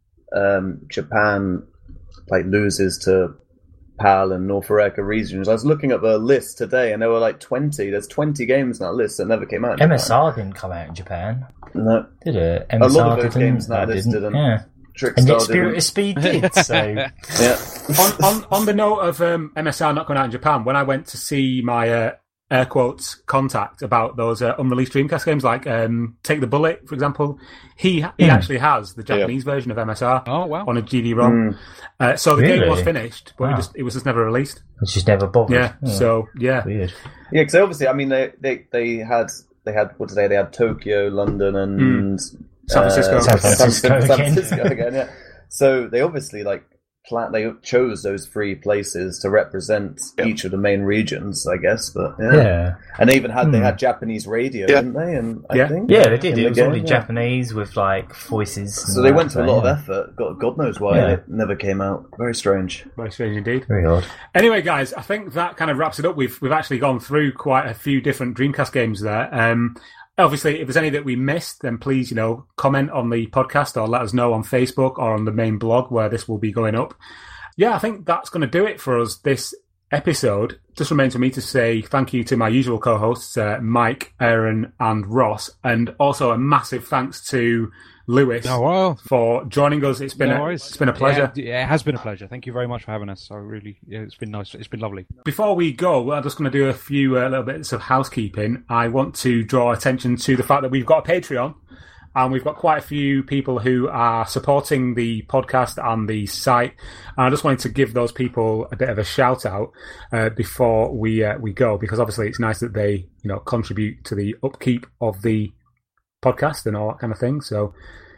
um, Japan like loses to PAL and North America regions. I was looking at the list today, and there were like twenty. There's twenty games on that list that never came out. in M S R Japan. didn't come out in Japan, No, did it? a M S R lot of those didn't, games on that no, list didn't. Yeah. Trickstar And yet Spirit didn't. of Speed did, so... Yeah. on, on on the note of um, M S R not coming out in Japan, when I went to see my uh, air quotes contact about those uh, unreleased Dreamcast games, like um, Take the Bullet, for example, he he Mm. actually has the Japanese version of M S R Oh, wow. on a G D ROM. Mm. Uh, so the game Really? was finished, but it Wow. just it was just never released. It's just never bothered. Yeah. Oh, So yeah. weird. Yeah, because obviously, I mean, they, they they had they had what today? They had Tokyo, London, and San Francisco. uh, San Francisco San, San again. Francisco again. Yeah. So they obviously like plan. They chose those three places to represent Yeah. each of the main regions, I guess. But yeah, Yeah. and they even had they Hmm. had Japanese radio, Yeah. didn't they? And I Yeah. think Yeah, they did. in It the was all game, in yeah. Japanese with, like, voices. So and they that, went to a so, lot of yeah. effort. God, God knows why Yeah. it never came out. Very strange. Very strange indeed. Very odd. Anyway, guys, I think that kind of wraps it up. We've we've actually gone through quite a few different Dreamcast games there. Um, obviously, if there's any that we missed, then please, you know, comment on the podcast or let us know on Facebook or on the main blog where this will be going up. Yeah, I think that's going to do it for us this episode. Just remains for me to say thank you to my usual co-hosts, uh, Mike, Aaron, and Ross, and also a massive thanks to Lewis Oh, well. for joining us. It's been No a, worries. it's been a pleasure. Yeah, yeah, it has been a pleasure. Thank you very much for having us. I really, yeah, it's been nice. It's been lovely. Before we go, I'm just going to do a few uh, little bits of housekeeping. I want to draw attention to the fact that we've got a Patreon, and we've got quite a few people who are supporting the podcast and the site. And I just wanted to give those people a bit of a shout out uh, before we uh, we go, because obviously it's nice that they, you know, contribute to the upkeep of the podcast and all that kind of thing. So.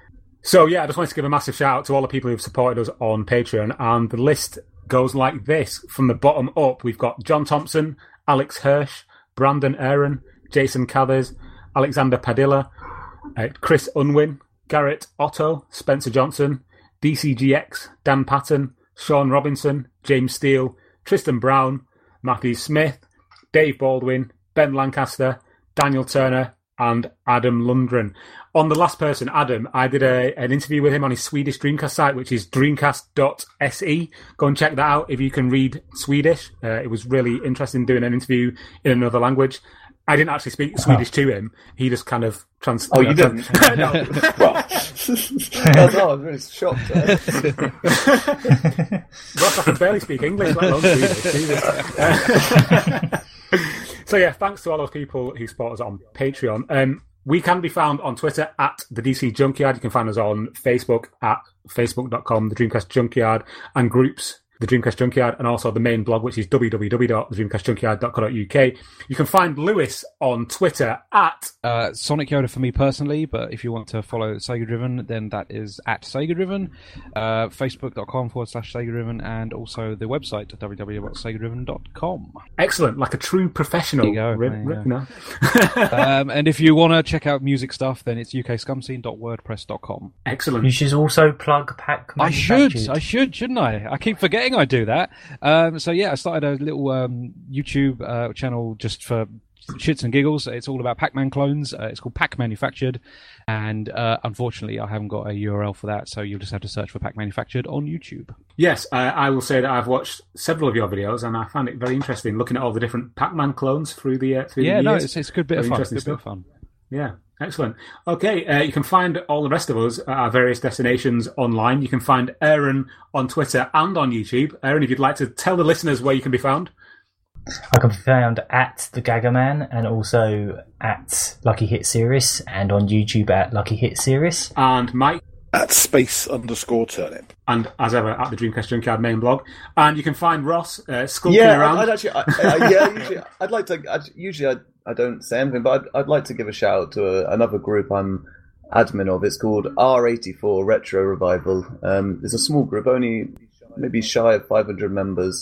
So, yeah, I just wanted to give a massive shout out to all the people who've supported us on Patreon. And the list goes like this. From the bottom up, we've got John Thompson, Alex Hirsch, Brandon Aaron, Jason Cathers, Alexander Padilla, uh, Chris Unwin, Garrett Otto, Spencer Johnson, D C G X, Dan Patton, Sean Robinson, James Steele, Tristan Brown, Matthew Smith, Dave Baldwin, Ben Lancaster, Daniel Turner, and Adam Lundgren. On the last person, Adam, I did a, an interview with him on his Swedish Dreamcast site, which is dreamcast dot s e. Go and check that out if you can read Swedish. Uh, it was really interesting doing an interview in another language. I didn't actually speak Swedish to him. He just kind of trans. Oh, you didn't? No. Well, that's all. I was really shocked. There. Ross, I can barely speak English, let alone Swedish. Jesus. Uh, so yeah, thanks to all those people who support us on Patreon. Um, we can be found on Twitter at the D C Junkyard. You can find us on Facebook at facebook dot com, the Dreamcast Junkyard, and groups, the Dreamcast Junkyard, and also the main blog, which is w w w dot the dreamcast junkyard dot co dot u k. You can find Lewis on Twitter at Uh, Sonic Yoda for me personally, but if you want to follow Sega Driven, then that is at Sega Driven, uh, facebook dot com forward slash Sega Driven, and also the website w w w dot sega driven dot com. excellent, like a true professional. There you go, Ri- there you ri- go. you know. um, and if you want to check out music stuff, then it's u k scum scene dot wordpress dot com. Excellent. You should also plug Pac I should, Manufactured. I should, shouldn't I? I keep forgetting I do that. Um, so yeah, I started a little um, YouTube uh, channel just for shits and giggles. It's all about Pac-Man clones. Uh, it's called Pac Manufactured, and uh, unfortunately, I haven't got a U R L for that, so you'll just have to search for Pac Manufactured on YouTube. Yes, I, I will say that I've watched several of your videos, and I found it very interesting looking at all the different Pac-Man clones through the uh, through Yeah, the no, years. it's, it's a good bit Very of fun. interesting Good bit of stuff. fun. Yeah, excellent. Okay, uh, you can find all the rest of us at our various destinations online. You can find Aaron on Twitter and on YouTube. Aaron, if you'd like to tell the listeners where you can be found. I can be found at the Gaggerman and also at Lucky Hit Series and on YouTube at Lucky Hit Series. And Mike. At space underscore turnip. And as ever, at the Dreamcast Junkyard main blog. And you can find Ross uh, skulking Yeah, around. I'd, I'd actually, I, I, yeah, usually, I'd like to. I'd, usually, I, I don't say anything, but I'd, I'd like to give a shout out to a, another group I'm admin of. It's called R eighty-four Retro Revival. Um, it's a small group, only maybe shy of five hundred members.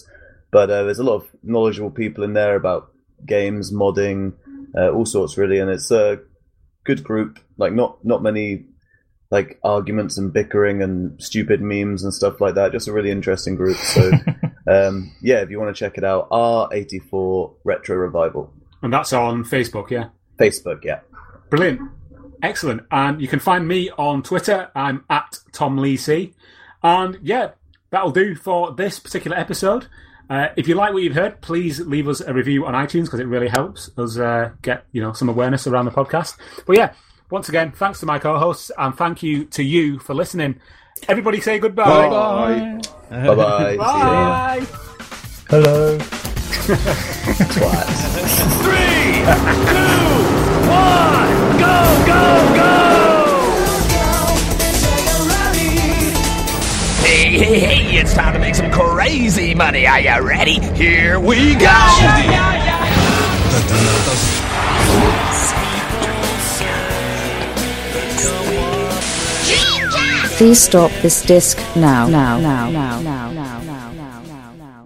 But uh, there's a lot of knowledgeable people in there about games, modding, uh, all sorts really, and it's a good group. Like not not many like arguments and bickering and stupid memes and stuff like that. Just a really interesting group. So um, yeah, if you want to check it out, R eighty-four Retro Revival. And that's on Facebook, yeah? Facebook, yeah. Brilliant. Excellent. And you can find me on Twitter. I'm at Tom Lee C. And yeah, that'll do for this particular episode. Uh, if you like what you've heard, please leave us a review on iTunes because it really helps us uh, get you know some awareness around the podcast. But yeah, once again, thanks to my co-hosts and thank you to you for listening. Everybody say goodbye. Bye. Bye-bye. Bye. Hello. Three, two, one, go, go, go! Hey, hey, hey, it's time to make some crazy money. Are you ready? Here we go! Please stop this disc now, now, now, now, now, now, now, now.